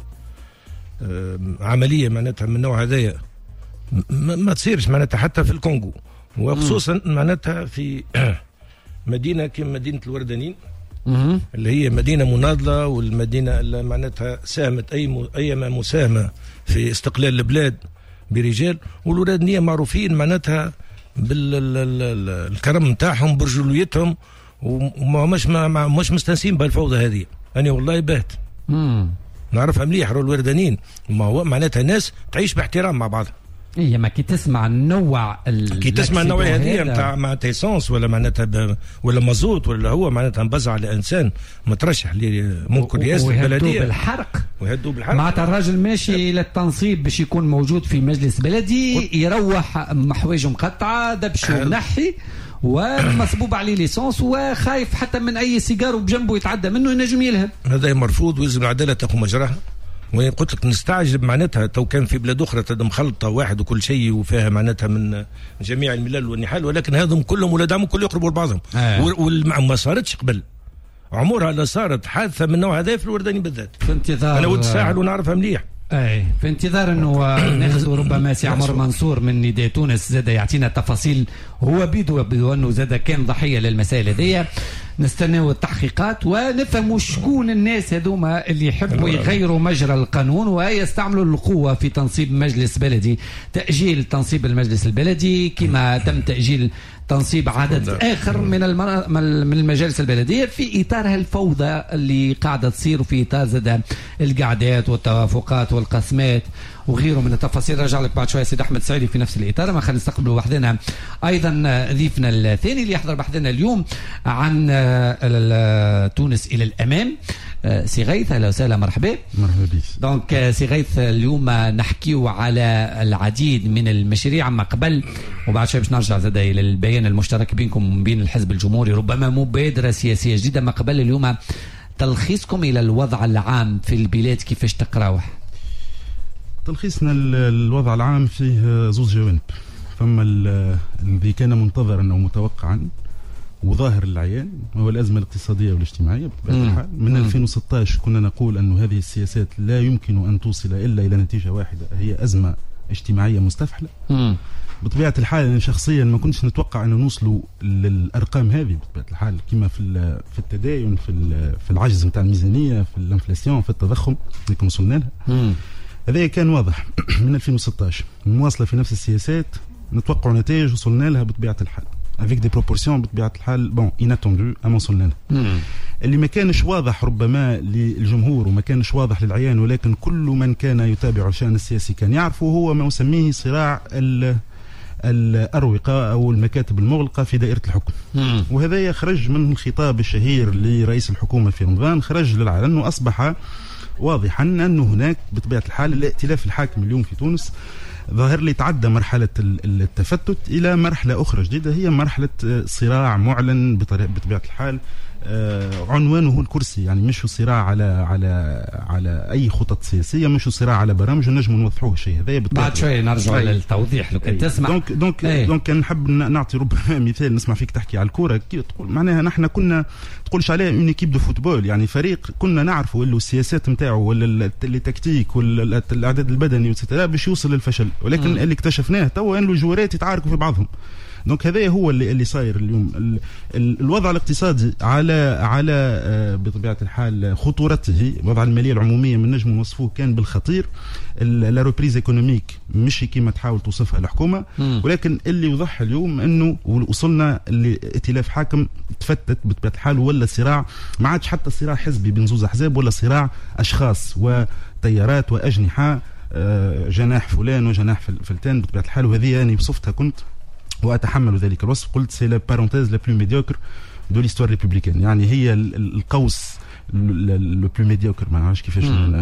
عمليه معناتها من النوع هذايا ما تصيرش معناتها حتى في الكونغو، وخصوصا معناتها في مدينه كما مدينه الوردانيين اللي هي مدينه مناضله، والمدينه اللي معناتها ساهمت اي مساهمه في استقلال البلاد برجال، والوردانيين معروفين معناتها بالكرم نتاعهم برجوليتهم، وما مش مستانسين بالفوضى هذه. انا والله باهت نعرفها مليح الوردانيين، ما هو معناتها ناس تعيش باحترام مع بعضها. ايه ما كي تسمع النوع كي تسمع النوعيه هذه نتاع معناتها ايسونس ولا معناتها ولا مازوت ولا هو معناتها مبزع على انسان مترشح ممكن رئاسه البلديه ويهدوا بالحرق معناتها الراجل ماشي للتنصيب باش يكون موجود في مجلس بلدي، يروح محواجه مقطعه دبشه منحي ومصبوب عليه ليسونس وخايف حتى من اي سيجار وبجنبه يتعدى منه ينجم يلهب. هذا مرفوض ويلزم العداله تاخذ مجراها. وين قلت لك نستعجب معناتها تو كان في بلاد اخرى مخلطه واحد وكل شيء وفيها معناتها من جميع الملل والنحال، ولكن هذم كلهم ولاد عم كل يقربوا لبعضهم. وما صارتش قبل عمرها لا صارت حادثه من النوع هذا في الورداني بالذات. في انتظار انا ولد ساحل ونعرفها مليح. اي في انتظار انه ناخذ ربما سي عمر منصور من نداء تونس زاد يعطينا تفاصيل هو بيدو انه زاد كان ضحيه للمسائل هذيا. نستناو التحقيقات ونفهموا شكون الناس هذوما اللي يحبوا يغيروا مجرى القانون ويستعملوا القوة في تنصيب مجلس بلدي، تأجيل تنصيب المجلس البلدي كما تم تأجيل تنصيب عدد آخر من المجالس البلدية في إطار الفوضى اللي قاعدة تصير، وفي إطار زاد القعدات والتوافقات والقسمات وغيره من التفاصيل. رجع لك بعد شويه سيد احمد سعيدي في نفس الاطار. ما خلينا نستقبلوا وحدنا ايضا ضيفنا الثاني اللي يحضر بحثنا اليوم عن تونس الى الامام، سي غيث. اهلا وسهلا، مرحبا. مرحبا بك. دونك سي غيث، اليوم نحكيو على العديد من المشاريع ما قبل، وبعد شوي باش نرجع زاد الى البيان المشترك بينكم وبين الحزب الجمهوري، ربما مبادره سياسيه جديده ما قبل. اليوم تلخيصكم الى الوضع العام في البلاد كيفاش تقراوه؟ تلخيصنا الوضع العام فيه زوج جوانب. ثم الذي كان منتظرا او متوقعا وظاهر العيان وهو الازمه الاقتصاديه والاجتماعيه بطبيعه الحال. من 2016 كنا نقول انه هذه السياسات لا يمكن ان توصل الا الى نتيجه واحده، هي ازمه اجتماعيه مستفحله. بطبيعه الحال انا شخصيا ما كنتش نتوقع انه نوصلوا للارقام هذه بطبيعه الحال، كما في التداين، في العجز نتاع الميزانيه، في الانفلاسيون، في التضخم اللي وصلنا لها. هذا كان واضح من 2016. المواصله في نفس السياسات نتوقع نتائج وصلنا لها بطبيعه الحال avec des proportions بطبيعه الحال inattendues اما وصلنا لها. اللي ما كانش واضح ربما للجمهور وما كانش واضح للعيان، ولكن كل من كان يتابع الشأن السياسي كان يعرفه، هو ما يسميه صراع الأروقة أو المكاتب المغلقة في دائرة الحكم. وهذا يخرج من الخطاب الشهير لرئيس الحكومة في رمضان، خرج للعلن وأصبح واضحا أنه هناك بطبيعة الحال الائتلاف الحاكم اليوم في تونس ظاهر لي تعدى مرحلة التفتت إلى مرحلة أخرى جديدة، هي مرحلة صراع معلن بطبيعة الحال، عنوانه الكرسي. يعني مش صراع على أي خطط سياسية، مش صراع على برامج نجم نوضحوه شيء. هذا بعد شوي نرجع للتوضيح لو كنت تسمع. دونك كان نحب نعطي ربما مثال. نسمع فيك تحكي على الكورة، تقول معناها نحن كنا تقولش عليه اون ايكيب دو فوتبول، يعني فريق كنا نعرفوا اللي السياسات نتاعو ولا التكتيك ولا الاعداد البدني باش يوصل للفشل، ولكن اللي اكتشفناه توا انه الجوارات يتعاركوا في بعضهم. دونك هذا هو اللي صاير اليوم. الوضع الاقتصادي على بطبيعه الحال خطورته، الوضع الماليه العموميه من نجم نوصفوه كان بالخطير. لا روبريز ايكونوميك مش كيما تحاول توصفها الحكومه، ولكن اللي يوضح اليوم انه وصلنا لائتلاف حاكم تفتت بطبيعه الحال، ولا صراع ما عادش حتى صراع حزبي بين زوز احزاب، ولا صراع اشخاص وتيارات واجنحه، جناح فلان وجناح فلتان بطبيعه الحال. وهذه يعني وصفتها كنت وأتحمل ذلك الوصف، قلت سي لا بارونتيز لا بلو ميديوكر دو ليستوار ريبوبليكان، يعني هي القوس لو بلو ميديوكر، ما نعرفش كيفاش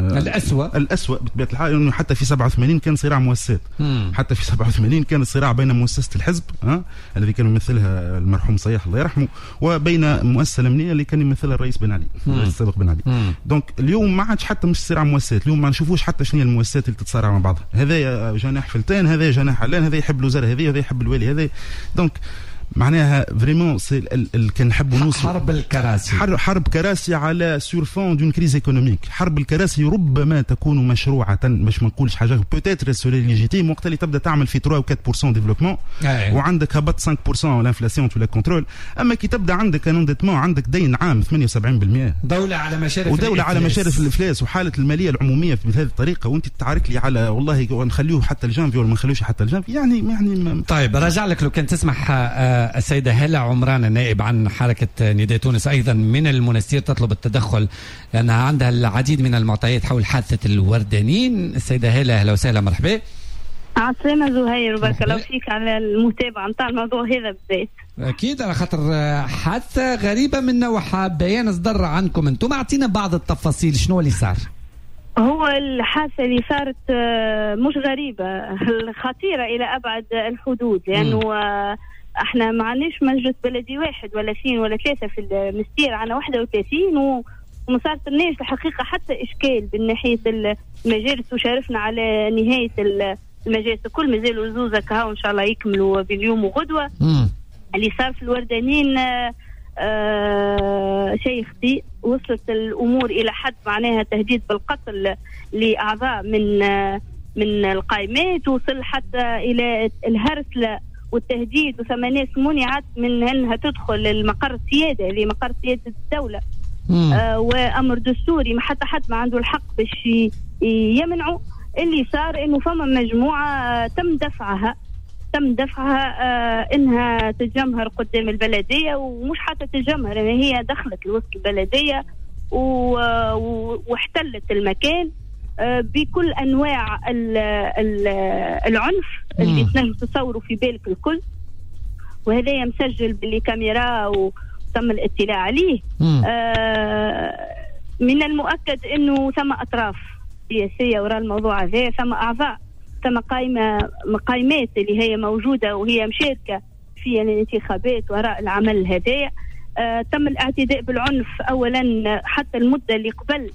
الأسوأ بطبيعة الحال. انه حتى في 87 كان صراع مؤسسات، حتى في 87 كان الصراع بين مؤسسة الحزب الذي كان يمثلها المرحوم صياح الله يرحمه، وبين المؤسسة الأمنية اللي كان يمثلها الرئيس بن علي، الرئيس السابق بن علي. دونك اليوم ما عادش حتى مش صراع مؤسسات، اليوم ما نشوفوش حتى شنو المؤسسات اللي تتصارع مع بعضها. هذا جناح فلتان، هذا جناح علان، هذا يحب الوزارة هذه، هذا يحب الوالي هذا. دونك معناها فريمون كان نحبوا نوصل حرب الكراسي، حرب كراسي على سور فون دون كريز ايكونوميك. حرب الكراسي ربما تكون مشروعه، باش ما نقولش حاجه بوتيتر سوري ليجيتيم، وقت اللي تبدا تعمل في 3 و 4% ديفلوبمون وعندك هبط 5% الانفلاسيون ولا كنترول. اما كي تبدا عندك ان اندتمون، عندك دين عام 78%، دوله على مشارف ودوله على مشارف الافلاس، وحاله الماليه العموميه بهذه الطريقه، وانت تتعارك لي على والله نخليوه حتى الجانفي ولا ما نخليوش حتى الجانفي. يعني طيب راجع لك لو كان تسمح. السيدة هلا عمران النائب عن حركة نداء تونس أيضا من المنستير تطلب التدخل لأنها عندها العديد من المعطيات حول حادثة الوردانين. السيدة هلا، أهلا وسهلا، مرحبا. عسلامة زهير، وبارك الله فيك على المتابعة نتاع الموضوع هذا بالذات. أكيد على خاطر حادثة غريبة من نوعها، بيان صدر عنكم أنتم، أعطينا بعض التفاصيل شنو اللي صار. هو الحادثة اللي صارت مش غريبة، خطيرة إلى أبعد الحدود، لأنه احنا ما عندناش مجلس بلدي واحد ولا 2 ولا 3 في المستير، عنا 31 وما صارت لناش الحقيقة حتى إشكال من ناحية المجالس، وشارفنا على نهاية المجالس كل مازالوا زوزة كهو إن شاء الله يكملوا باليوم وغدوة. اللي صار في الوردانين شيء خطير، وصلت الأمور إلى حد معناها تهديد بالقتل لأعضاء من القائمات، وصل حتى إلى الهرس والتهديد، وثم ناس منعت من انها تدخل المقر السياده اللي مقر سياده الدوله. وامر دستوري، ما حتى حد ما عنده الحق باش يمنعوا. اللي صار انه فما مجموعه تم دفعها انها تتجمهر قدام البلديه، ومش حتى تتجمهر، يعني هي دخلت لوسط البلديه واحتلت المكان بكل انواع العنف اللي تنجم تصوروا في بالك الكل، وهذا مسجل بالكاميرا وتم الاطلاع عليه. من المؤكد انه ثم اطراف سياسيه وراء الموضوع هذا، ثم اعضاء، ثم قائمات اللي هي موجوده وهي مشاركه في الانتخابات وراء العمل هذا. تم الاعتداء بالعنف اولا حتى المده اللي قبل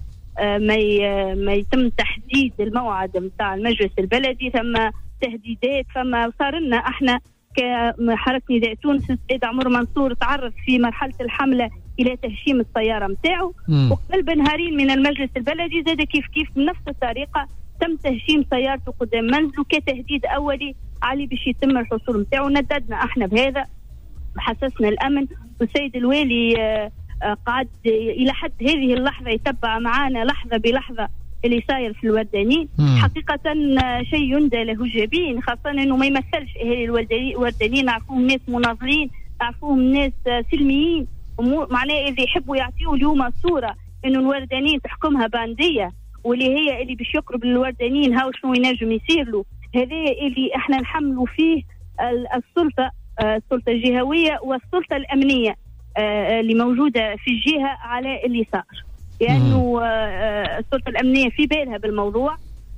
ما يتم تحديد الموعد نتاع المجلس البلدي، ثم تهديدات، ثم صار لنا احنا كحركة نداء تونس السيد عمر منصور تعرض في مرحلة الحملة إلى تهشيم السيارة متاعه، وقبل بنهارين من المجلس البلدي زاد كيف بنفس الطريقة تم تهشيم سيارته قدام منزله كتهديد أولي علي باش يتم الحصول متاعه. نددنا احنا بهذا، حسسنا الأمن، والسيد الوالي قعد إلى حد هذه اللحظة يتبع معنا لحظة بلحظة اللي صاير في الوردانين. حقيقة شيء يندى له الجبين، خاصة انه ما يمثلش اهالي الوردانين، نعرفوهم ناس مناضلين، نعرفوهم ناس سلميين، معناه اذا يحبوا يعطيوا اليوم صورة انه الوردانين تحكمها باندية واللي هي اللي باش يقرب للوردانين هاو شنو ينجم يصير له، هذا اللي احنا نحملوا فيه السلطة الجهوية والسلطة الأمنية اللي موجودة في الجهة على اللي صار، لأنه السلطة الأمنية في بالها بالموضوع،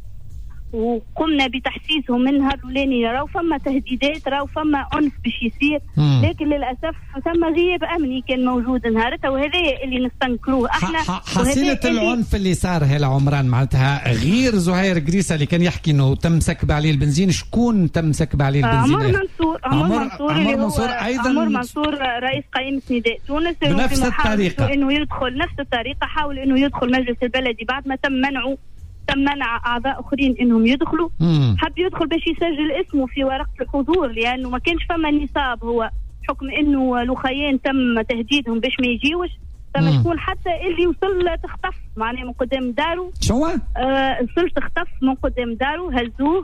وقمنا بتحسيسهم من نهار الأولاني. راهو فما تهديدات، راهو فما عنف باش يصير، لكن للأسف ثم غياب أمني كان موجود نهارتها، وهذا اللي نستنكروه احنا. حصيلة العنف اللي صار هلا عمران معناتها غير زهير قريسة اللي كان يحكي انه تم سكب عليه البنزين، شكون تم سكب عليه البنزين؟ عمر منصور ايضا، عمر منصور رئيس قائمة نداء تونس، بنفس الطريقة انه يدخل نفس الطريقة، حاول انه يدخل مجلس البلدي بعد ما تم منع أعضاء آخرين إنهم يدخلوا. حب يدخل باش يسجل اسمه في ورقة الحضور، لأنه ما كانش فما نصاب، هو حكم إنه لوخيين تم تهديدهم باش ما يجيوش، فما شكون حتى اللي وصل تخطف معناه من قدام داره. شو؟ وصل تخطف من قدام داره،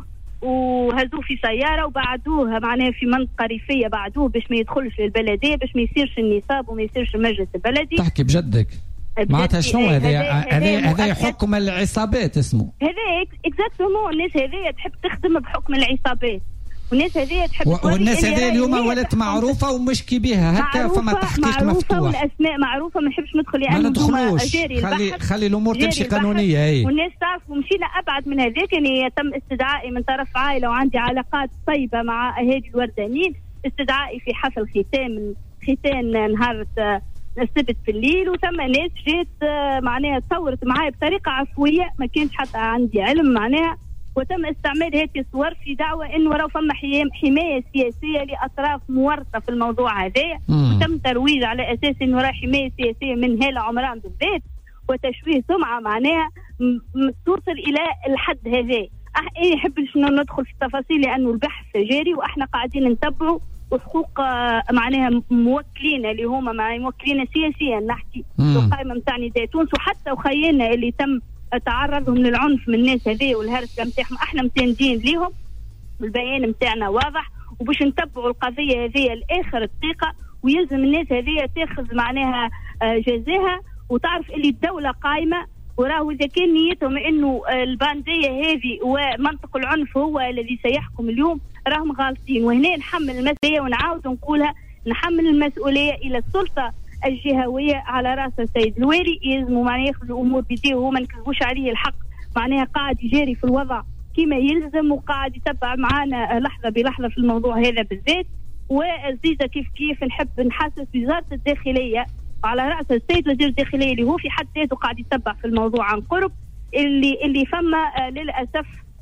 هزوه في سيارة وبعدوه معناه في منطقة ريفية، بعدوه باش ما يدخلش للبلدية، باش ما يصيرش النصاب وما يصيرش المجلس البلدي. تحكي بجدك معناتها شنو هذا حكم العصابات اسمه؟ هذا اكزاكتومون، الناس هذه تحب تخدم بحكم العصابات، والناس هذه تحب والناس هذه اليوم ولات معروفه ومشكي بها هكا، فما تحقيق مفتوح، والاسماء معروفه، ما نحبش ندخل ما ندخلوش، خلي الامور تمشي قانونيه. اي والناس تعرف، ومشينا ابعد من هذاك، يعني تم استدعائي من طرف عائله وعندي علاقات طيبه مع اهالي الوردانيين، استدعائي في حفل ختان نهار السبت في الليل، وثم ناس جات معناها تصورت معايا بطريقه عفويه، ما كانش حتى عندي علم معناها، وتم استعمال هذه الصور في دعوه انه راهو فما حمايه سياسيه لاطراف مورطه في الموضوع هذا، وتم ترويج على اساس انه راه حمايه سياسيه من هالة عمران بالذات، وتشويه سمعه معناها توصل الى الحد هذا. ايه يحبش ندخل في التفاصيل لانه البحث جاري، واحنا قاعدين نتبعوا وحقوق معناها موكلين اللي هما مع موكلين سياسيا، نحكي القائمه نتاع نداء تونس، وحتى وخينا اللي تم تعرضهم للعنف من الناس هذه والهرسه نتاعهم، احنا متندين ليهم، البيان نتاعنا واضح، وباش نتبعوا القضيه هذه لاخر دقيقه، ويلزم الناس هذه تاخذ معناها جزاها، وتعرف اللي الدوله قائمه، وراهو اذا كان نيتهم انه البانديه هذه ومنطق العنف هو الذي سيحكم اليوم راهم غالطين. وهنا نحمل المسؤوليه، ونعاود نقولها، نحمل المسؤوليه الى السلطه الجهويه على راس السيد الوالي، يلزموا معناها ياخذ الامور بيديه، وما نكذبوش عليه الحق، معناها قاعد يجاري في الوضع كما يلزم، وقاعد يتبع معنا لحظه بلحظه في الموضوع هذا بالذات. وزيده كيف نحب نحسس وزاره الداخليه على راس السيد وزير الداخليه اللي هو في حد ذاته قاعد يتبع في الموضوع عن قرب، اللي فما للاسف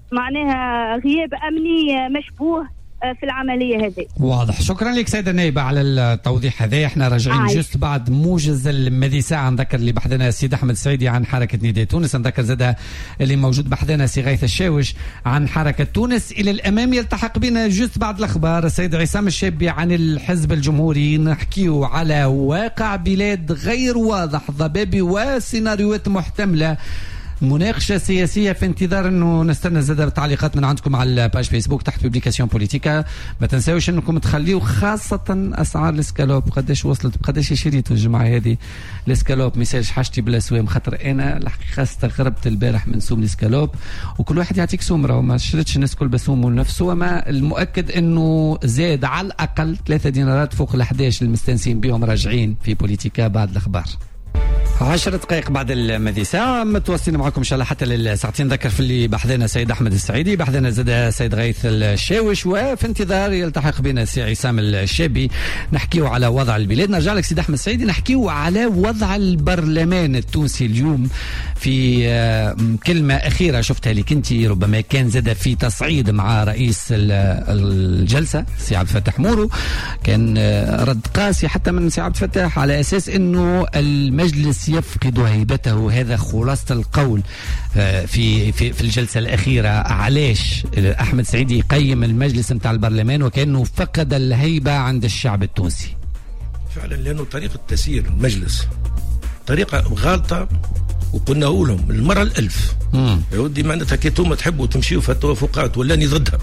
معناها غياب امني مشبوه في العمليه هذه. واضح. شكرا لك سيده نايبه على التوضيح هذا. احنا راجعين جست بعد موجز المذي ساعه. نذكر اللي بحثنا السيد احمد السعيدي عن حركه نداء تونس، نذكر زاد اللي موجود بحثنا سي غيث الشاوش عن حركه تونس. الى الامام يلتحق بنا جست بعد الاخبار السيد عصام الشابي عن الحزب الجمهوري، نحكيو على واقع بلاد غير واضح، ضبابي وسيناريوهات محتمله، مناقشه سياسيه، في انتظار انه نستنى زاد تعليقات من عندكم على الباج فيسبوك تحت بوبليكاسيون بوليتيكا. ما تنساوش انكم تخليوا خاصه اسعار الاسكالوب قداش وصلت، بقداش شريتوا الجمعه هذه الاسكالوب. مثالش حاجتي بلا سوام، خاطر انا الحقيقه استغربت البارح من سوم الاسكالوب، وكل واحد يعطيك سوم، راهو ما شريتش الناس كل بسومه لنفسه، اما المؤكد انه زاد على الاقل 3 دينارات فوق ال11 المستانسين بهم راجعين في بوليتيكا بعد الاخبار. 10 دقائق بعد الماضي ساعة، متواصلين معكم إن شاء الله حتى للساعتين. ذكر في اللي بحذنا سيد أحمد السعيدي، بحذنا زاد سيد غيث الشاوش، وفي انتظار يلتحق بنا سي عصام الشابي نحكيو على وضع البلاد. نرجع لك سيد أحمد السعيدي نحكيو على وضع البرلمان التونسي اليوم. في كلمة أخيرة شفتها لك أنت، ربما كان زاد في تصعيد مع رئيس الجلسة سي عبد الفتاح مورو، كان رد قاسي حتى من سي عبد الفتاح على أساس أنه المجلس يفقد هيبته. هذا خلاصة القول في الجلسة الأخيرة. علاش أحمد سعيدي يقيم المجلس متاع البرلمان وكأنه فقد الهيبة عند الشعب التونسي؟ فعلا لأنه طريقة تسيير المجلس طريقة غالطة، وقلنا لهم المرة الألف يا ودي معناتها كي انتم تحبوا تمشيوا في التوافقات ولاني ضدها،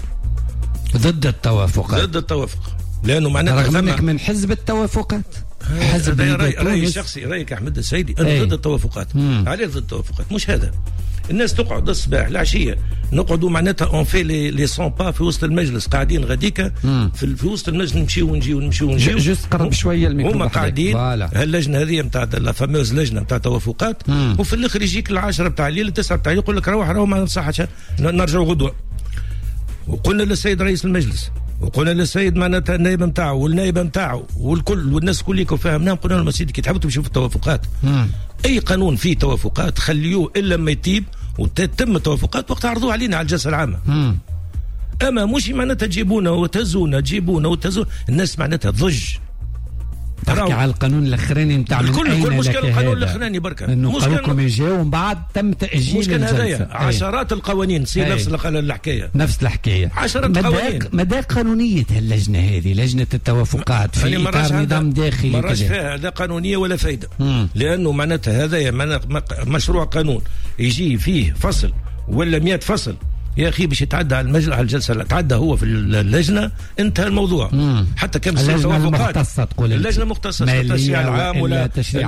ضد التوافقات، ضد التوافق، لأنه معناتها رغم انك من حزب التوافقات. حزب رأي شخصي، رأيك أحمد السعيدي أنا ضد التوافقات. عليه ضد التوافقات؟ مش هذا. الناس تقعد الصباح العشية نقعدوا معناتها اون في لي سون با في وسط المجلس، قاعدين غاديكا في وسط المجلس نمشيو ونجيو نمشيو ونجيو. جوست قرب شويه الميكروفون. هما قاعدين هاللجنه هذه نتاع لا فاموز لجنه نتاع توافقات، وفي الاخر يجيك 10 بتاع الليل 9 بتاع يقول لك روح ما نصحش نرجعوا غدوه. وقلنا للسيد رئيس المجلس، وقلنا للسيد معناتها النائب نتاعو والنائبه نتاعو والكل والناس كلكم فاهمناهم، قلنا لهم سيدي كي تحبوا تمشيوا في التوافقات اي قانون فيه توافقات خليوه الا لما يتيب وتتم التوافقات وقت عرضوه علينا على الجلسه العامه. اما مش معناتها تجيبونا وتهزونا، تجيبونا وتهزونا الناس معناتها ضج. تحكي على القانون الاخراني نتاع الكل مشكل القانون الاخراني بركه انه قالكم يجيو ومن بعد تم تاجيل مشكل هذايا. عشرات القوانين تصير نفس الحكايه، نفس الحكايه. عشرات القوانين. مدى قانونيه هاللجنه هذه، لجنه التوافقات في اطار نظام داخلي ما راش فيها لا قانونيه ولا فايده. لانه معناتها هذايا مشروع قانون يجي فيه فصل ولا 100 فصل يا اخي باش يتعدى على المجلس على الجلسه، تعدى هو في اللجنه انتهى الموضوع. حتى كم اللجنه المختصه تقول اللجنه المختصه في التشريع العام ولا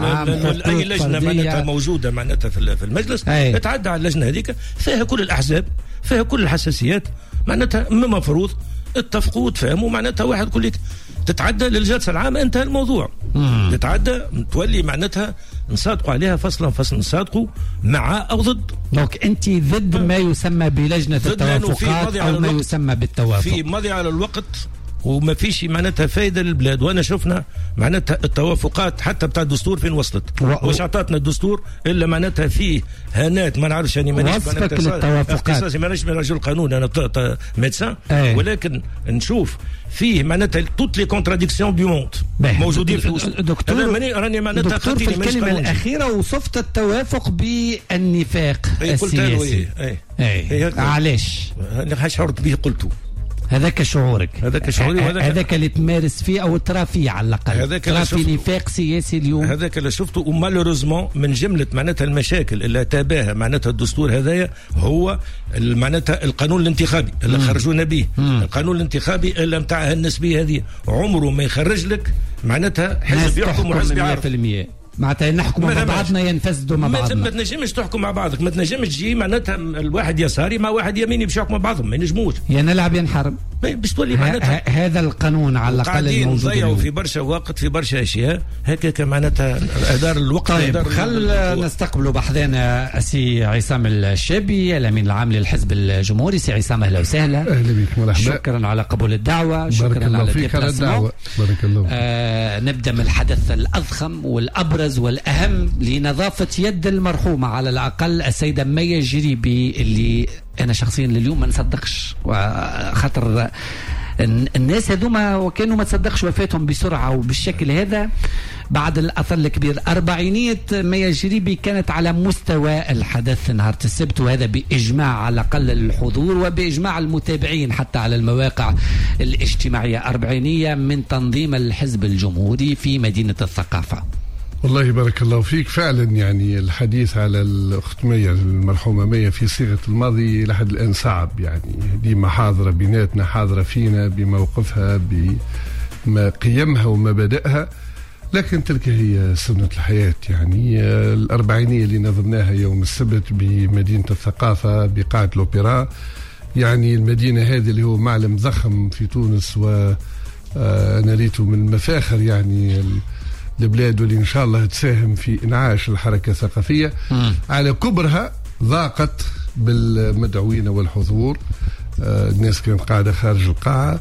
اي لجنه معناتها موجوده معناتها في المجلس تعدى على اللجنه هذيك، فيها كل الاحزاب، فيها كل الحساسيات، معناتها المفروض اتفقوا وتفهموا، معناتها واحد يقول لك تتعدى للجلسه العامه انتهى الموضوع. تتعدى تولي معناتها نصادقوا عليها فصلا فصل، نصادقوا مع او ضد. دونك انت ضد ما يسمى بلجنه التوافقات او ما يسمى بالتوافق، في مضي على الوقت وما فيش معناتها فايده للبلاد. وانا شفنا معناتها التوافقات حتى بتاع الدستور فين وصلت، واش عطاتنا الدستور الا معناتها فيه هنات ما نعرفش يعني مانيش اختصاصي مانيش من رجل قانون انا ميدسان، ولكن نشوف فيه معناتها توت لي كونتراديكسيون دو موند موجودين في الوسط. راني معناتها في الكلمه الاخيره وصفت التوافق بالنفاق السياسي. علاش؟ انا شعرت به قلته هذاك شعورك، هذاك شعوري، هذاك اللي تمارس فيه او ترى فيه على الاقل، ترى في نفاق سياسي اليوم. هذاك اللي شفته. ومالوريزمون من جمله معناتها المشاكل اللي تاباها معناتها الدستور هذايا هو معناتها القانون الانتخابي اللي خرجونا به. القانون الانتخابي اللي نتاع النسبيه هذه عمره ما يخرج لك معناتها حزب يحكم وحزب يعرف. معناتها نحكموا مع بعضنا ينفسدوا مع بعضنا. ما تنجمش تحكم مع بعضك، ما تنجمش تجي معناتها الواحد يساري مع واحد يميني باش يحكموا مع بعضهم، ما ينجموش. يا نلعب يا نحرم باش تولي معناتها هذا القانون على الاقل الموجود. ضيعوا في برشا وقت في برشا اشياء هكاك معناتها ادار الوقت. طيب خل نستقبلوا بحذانا سي عصام الشابي الامين العام للحزب الجمهوري. سي عصام اهلا وسهلا. اهلا بك، مرحبا. شكرا على قبول الدعوه، شكرا على الدعوه. بارك الله. نبدا من الحدث الاضخم والابرز والاهم لنظافه يد المرحومه على الاقل السيده ميا جريبي، اللي انا شخصيا لليوم ما نصدقش، وخاطر الناس هذوما وكانوا ما تصدقش وفاتهم بسرعه وبالشكل هذا بعد الاثر الكبير. أربعينية ميا جريبي كانت على مستوى الحدث نهار السبت، وهذا باجماع على الاقل الحضور وباجماع المتابعين حتى على المواقع الاجتماعيه. أربعينية من تنظيم الحزب الجمهوري في مدينه الثقافه. والله بارك الله فيك. فعلا يعني الحديث على الأخت ميا المرحومة ميا في صيغة الماضي لحد الآن صعب، يعني ديما حاضرة بيناتنا، حاضرة فينا بموقفها بما قيمها ومبادئها، لكن تلك هي سنة الحياة. يعني الأربعينية اللي نظمناها يوم السبت بمدينة الثقافة بقاعة الأوبرا، يعني المدينة هذه اللي هو معلم ضخم في تونس، وأنا ريته من المفاخر يعني البلاد واللي إن شاء الله تساهم في إنعاش الحركة الثقافية على كبرها ضاقت بالمدعوين والحضور. الناس كانت قاعدة خارج القاعة،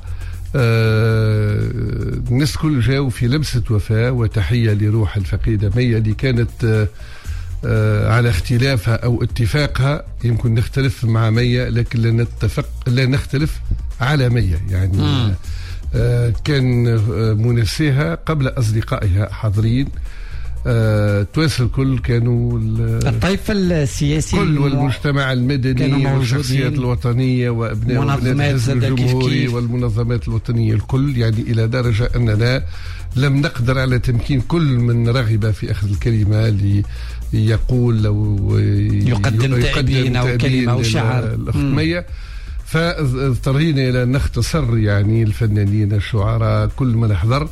الناس كل جاوا في لمسة وفاة وتحية لروح الفقيدة مية اللي كانت على اختلافها أو اتفاقها. يمكن نختلف مع مية لكن لا نختلف على مية يعني. كان منسيها قبل أصدقائها حاضرين، توانسة الكل كانوا الطيف السياسي كل والمجتمع المدني والشخصيات الوطنية وأبناء الحزب الجمهوري والمنظمات الوطنية الكل، يعني إلى درجة أننا لم نقدر على تمكين كل من رغب في أخذ الكلمة ليقول أو يقدم تأبين أو كلمة أو شعر الأختمية. فاضطرينا إلى أن نختصر يعني الفنانين الشعراء كل من حضر.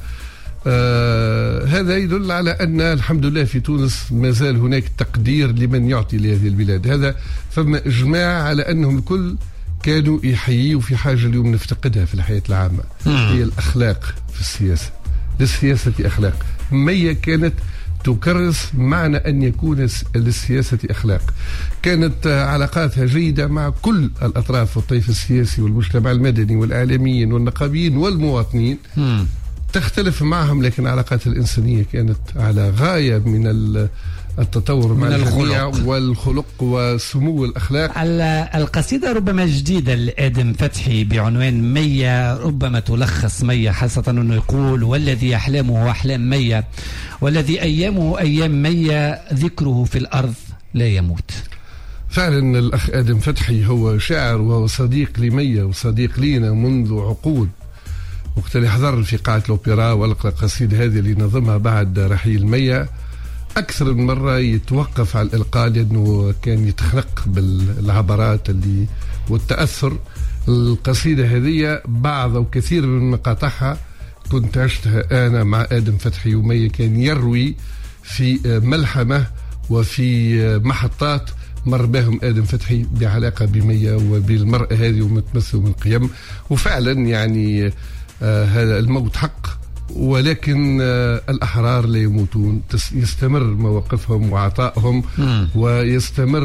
هذا يدل على أن الحمد لله في تونس ما زال هناك تقدير لمن يعطي لهذه البلاد. هذا فما إجماع على أنهم الكل كانوا يحيوا في حاجة اليوم نفتقدها في الحياة العامة، هي الأخلاق في السياسة. للسياسة أخلاق. مية كانت تكرس معنى أن يكون للسياسة أخلاق. كانت علاقاتها جيدة مع كل الأطراف والطيف السياسي والمجتمع المدني والإعلاميين والنقابيين والمواطنين. تختلف معهم لكن علاقاتها الإنسانية كانت على غاية من التطور مع الجميع والخلق وسمو الأخلاق. القصيدة ربما جديدة لآدم فتحي بعنوان مية، ربما تلخص مية، خاصة أنه يقول والذي أحلامه أحلام مية والذي أيامه أيام مية ذكره في الأرض لا يموت. فعلا الأخ آدم فتحي هو شاعر وهو صديق لمية وصديق لينا منذ عقود. وقت اللي حضر في قاعة الأوبرا ولقى القصيدة هذه اللي نظمها بعد رحيل مية أكثر من مرة يتوقف على الإلقاء لأنه كان يتخنق بالعبارات اللي والتأثر. القصيدة هذه بعض أو كثير من مقاطعها كنت عشتها أنا مع آدم فتحي ومية، كان يروي في ملحمة وفي محطات مر بهم آدم فتحي بعلاقة بمية وبالمرأة هذه ومتمثل من قيم. وفعلا يعني هذا الموت حق، ولكن الأحرار لا يموتون، يستمر مواقفهم وعطائهم ويستمر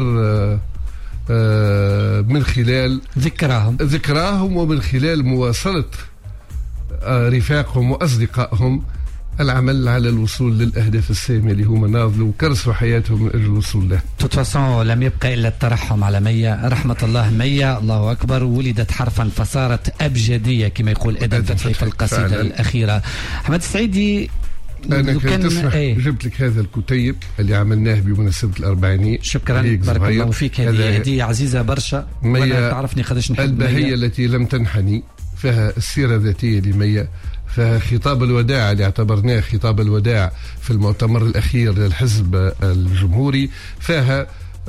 من خلال ذكراهم ومن خلال مواصلة رفاقهم وأصدقائهم العمل على الوصول للأهداف السامية اللي هم ناضلوا وكرسوا حياتهم من أجل الوصول له. توتفاسون لم يبقى إلا الترحم على مية، رحمة الله مية، الله أكبر. ولدت حرفا فصارت أبجدية كما يقول آدم فتحي في القصيدة فعلا. الأخيرة. أحمد السعيدي أنا كنت تسمح جبت لك هذا الكتيب اللي عملناه بمناسبة الأربعينية. شكرا بارك الله فيك، هذه هدية عزيزة برشا وأنا تعرفني قداش نحب البهية التي لم تنحني، فيها السيرة الذاتية لمية، فخطاب الوداع اللي اعتبرناه خطاب الوداع في المؤتمر الأخير للحزب الجمهوري، فيها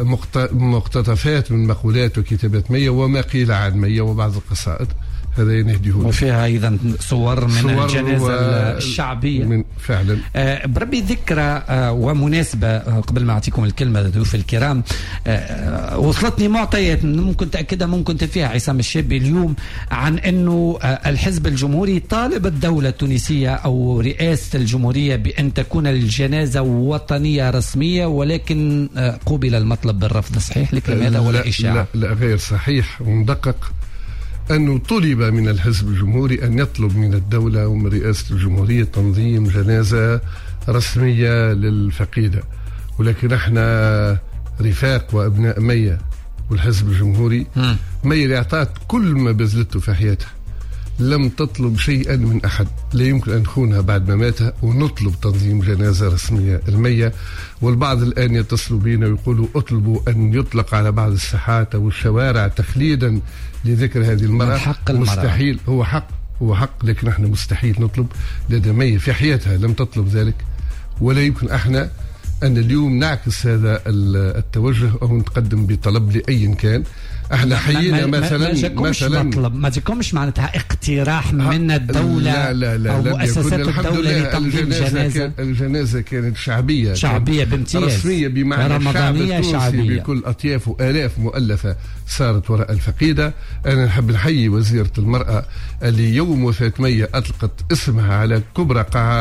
مقتطفات من مقولات وكتابات مية وما قيل عن مية وبعض القصائد. هذا نهديه. وفيها أيضا صور من الجنازة الشعبية فعلا. بربي ذكرى ومناسبة قبل ما أعطيكم الكلمة ضيوف الكرام. وصلتني معطيات ممكن تأكدها ممكن فيها عصام الشابي اليوم عن أنه الحزب الجمهوري طالب الدولة التونسية أو رئاسة الجمهورية بأن تكون الجنازة وطنية رسمية، ولكن قوبل المطلب بالرفض. صحيح الكلام هذا ولا إشاعة؟ لا غير صحيح ومدقق. أنه طلب من الحزب الجمهوري أن يطلب من الدولة ومن رئاسة الجمهورية تنظيم جنازة رسمية للفقيدة، ولكن احنا رفاق وأبناء مية والحزب الجمهوري. مية اللي أعطت كل ما بذلته في حياتها، لم تطلب شيئا من أحد، لا يمكن أن نخونها بعد مماتها ونطلب تنظيم جنازة رسمية المية. والبعض الآن يتصلوا بينا ويقولوا اطلبوا أن يطلق على بعض الساحات أو الشوارع تخليدا لذكر هذه المرأة. حق مستحيل، هو حق لكن احنا مستحيل نطلب، لأن مية في حياتها لم تطلب ذلك، ولا يمكن احنا أن اليوم نعكس هذا التوجه أو نتقدم بطلب لأي كان. احنا حيينا مثلا مطلب، ما تكونش معناتها اقتراح من الدولة لا أو مؤسسات الدولة لتنظيم جنازة. الجنازة كانت شعبية بامتياز، رسمية بمعنى الشعب التونسي بكل أطياف وآلاف مؤلفة صارت وراء الفقيدة. أنا نحب نحيي وزيرة المرأة اللي يوم وفاة مية أطلقت اسمها على كبرى قاعات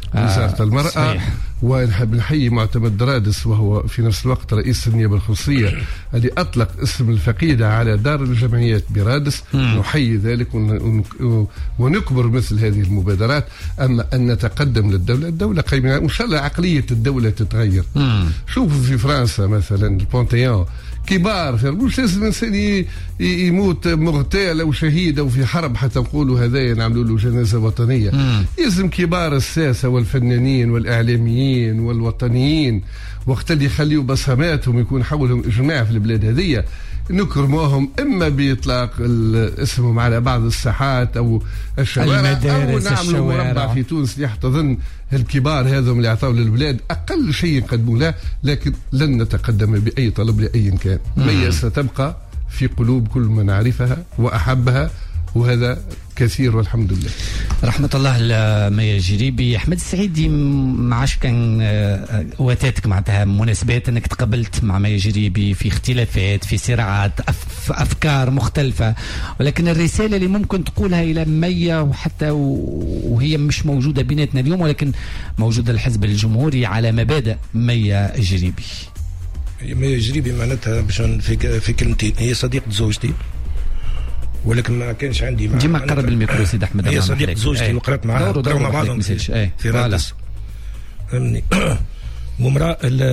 وزارة المرأة صحيح. ونحب نحيي معتمد درادس وهو في نفس الوقت رئيس النيابة الخصوصية اللي أطلق اسم الفقيدة على دار الجمعيات برادس. نحيي ذلك ونكبر مثل هذه المبادرات. أما أن نتقدم للدولة، الدولة قيمة وإن شاء الله عقلية الدولة تتغير. شوفوا في فرنسا مثلا البونتيون كبار، مش لازم الانسان يموت مغتال او شهيد او في حرب حتى نقولوا هذايا نعملوا له جنازه وطنيه. يلزم كبار الساسه والفنانين والاعلاميين والوطنيين وقت اللي يخليوا بصماتهم يكون حولهم اجماع في البلاد هذيا نكرموهم اما باطلاق اسمهم على بعض الساحات او الشوارع او نعملوا مربع في تونس يحتضن الكبار هذم اللي اعطوا للبلاد اقل شيء نقدموا له، لكن لن نتقدم باي طلب لاي كان. مية ستبقى في قلوب كل من عرفها واحبها، وهذا كثير والحمد لله. رحمة الله لميا جريبي. أحمد السعيدي معاش كان واتاتك معناتها مناسبات أنك تقابلت مع ميا جريبي في اختلافات في صراعات أفكار مختلفة، ولكن الرسالة اللي ممكن تقولها إلى ميا وحتى وهي مش موجودة بيناتنا اليوم ولكن موجودة الحزب الجمهوري على مبادئ ميا جريبي. ميا جريبي معناتها باش في كلمتين، هي صديقة زوجتي ولكن ما كانش عندي معها. ديما قرب الميكرو سيد احمد. هي صديقة زوجتي وقرأت معها قرأوا مع بعضهم في رادس فهمني. ومرأة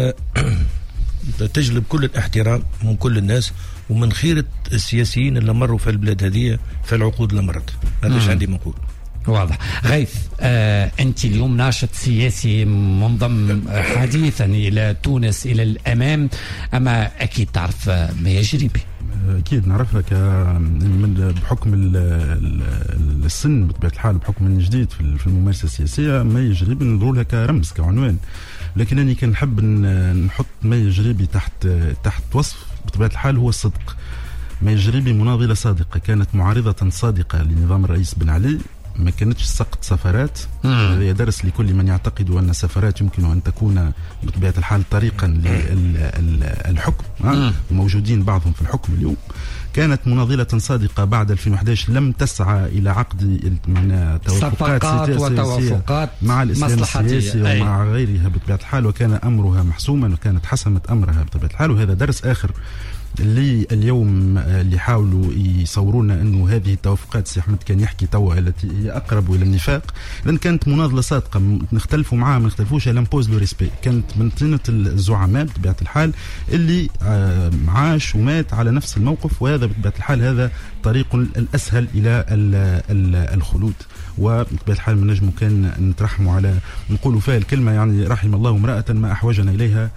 تجلب كل الاحترام من كل الناس ومن خيرة السياسيين اللي مروا في البلاد هذه في العقود اللي مرت. هذا عندي منقول واضح. غيث، أنت اليوم ناشط سياسي منضم حديثا إلى تونس إلى الأمام، أما أكيد تعرف ميا جريبي. أكيد نعرفها بحكم السن بطبيعة الحال، بحكم أني جديد في الممارسة السياسية. ميا جريبي نظهر لها كرمز كعنوان، لكن أنا كان نحب نحط ميا جريبي تحت وصف بطبيعة الحال هو الصدق. ميا جريبي مناضلة صادقة، كانت معارضة صادقة لنظام الرئيس بن علي، ما كانتش سقط سفرات. هذا درس لكل من يعتقد أن السفرات يمكن أن تكون بطبيعة الحال طريقا للحكم. موجودين بعضهم في الحكم اليوم. كانت مناضلة صادقة بعد 2011، لم تسعى إلى عقد من توافقات سياسية مع الإسلام السياسي ومع غيرها بطبيعة الحال، وكان أمرها محسوما وكانت حسمت أمرها بطبيعة الحال. وهذا درس آخر اللي اليوم اللي حاولوا يصورونا انه هذه التوافقات سي احمد كان يحكي توا التي هي اقرب الى النفاق، لان كانت مناضله صادقه، نختلفوا معها ما نختلفوش، لامبوز لو ريسبي. كانت من طينه الزعماء بطبيعه الحال اللي عاش ومات على نفس الموقف، وهذا بطبيعه الحال هذا طريق الاسهل الى الخلود. وبطبيعه الحال من نجم كان نترحموا على نقولوا فيها الكلمه يعني رحم الله امراه ما احوجنا اليها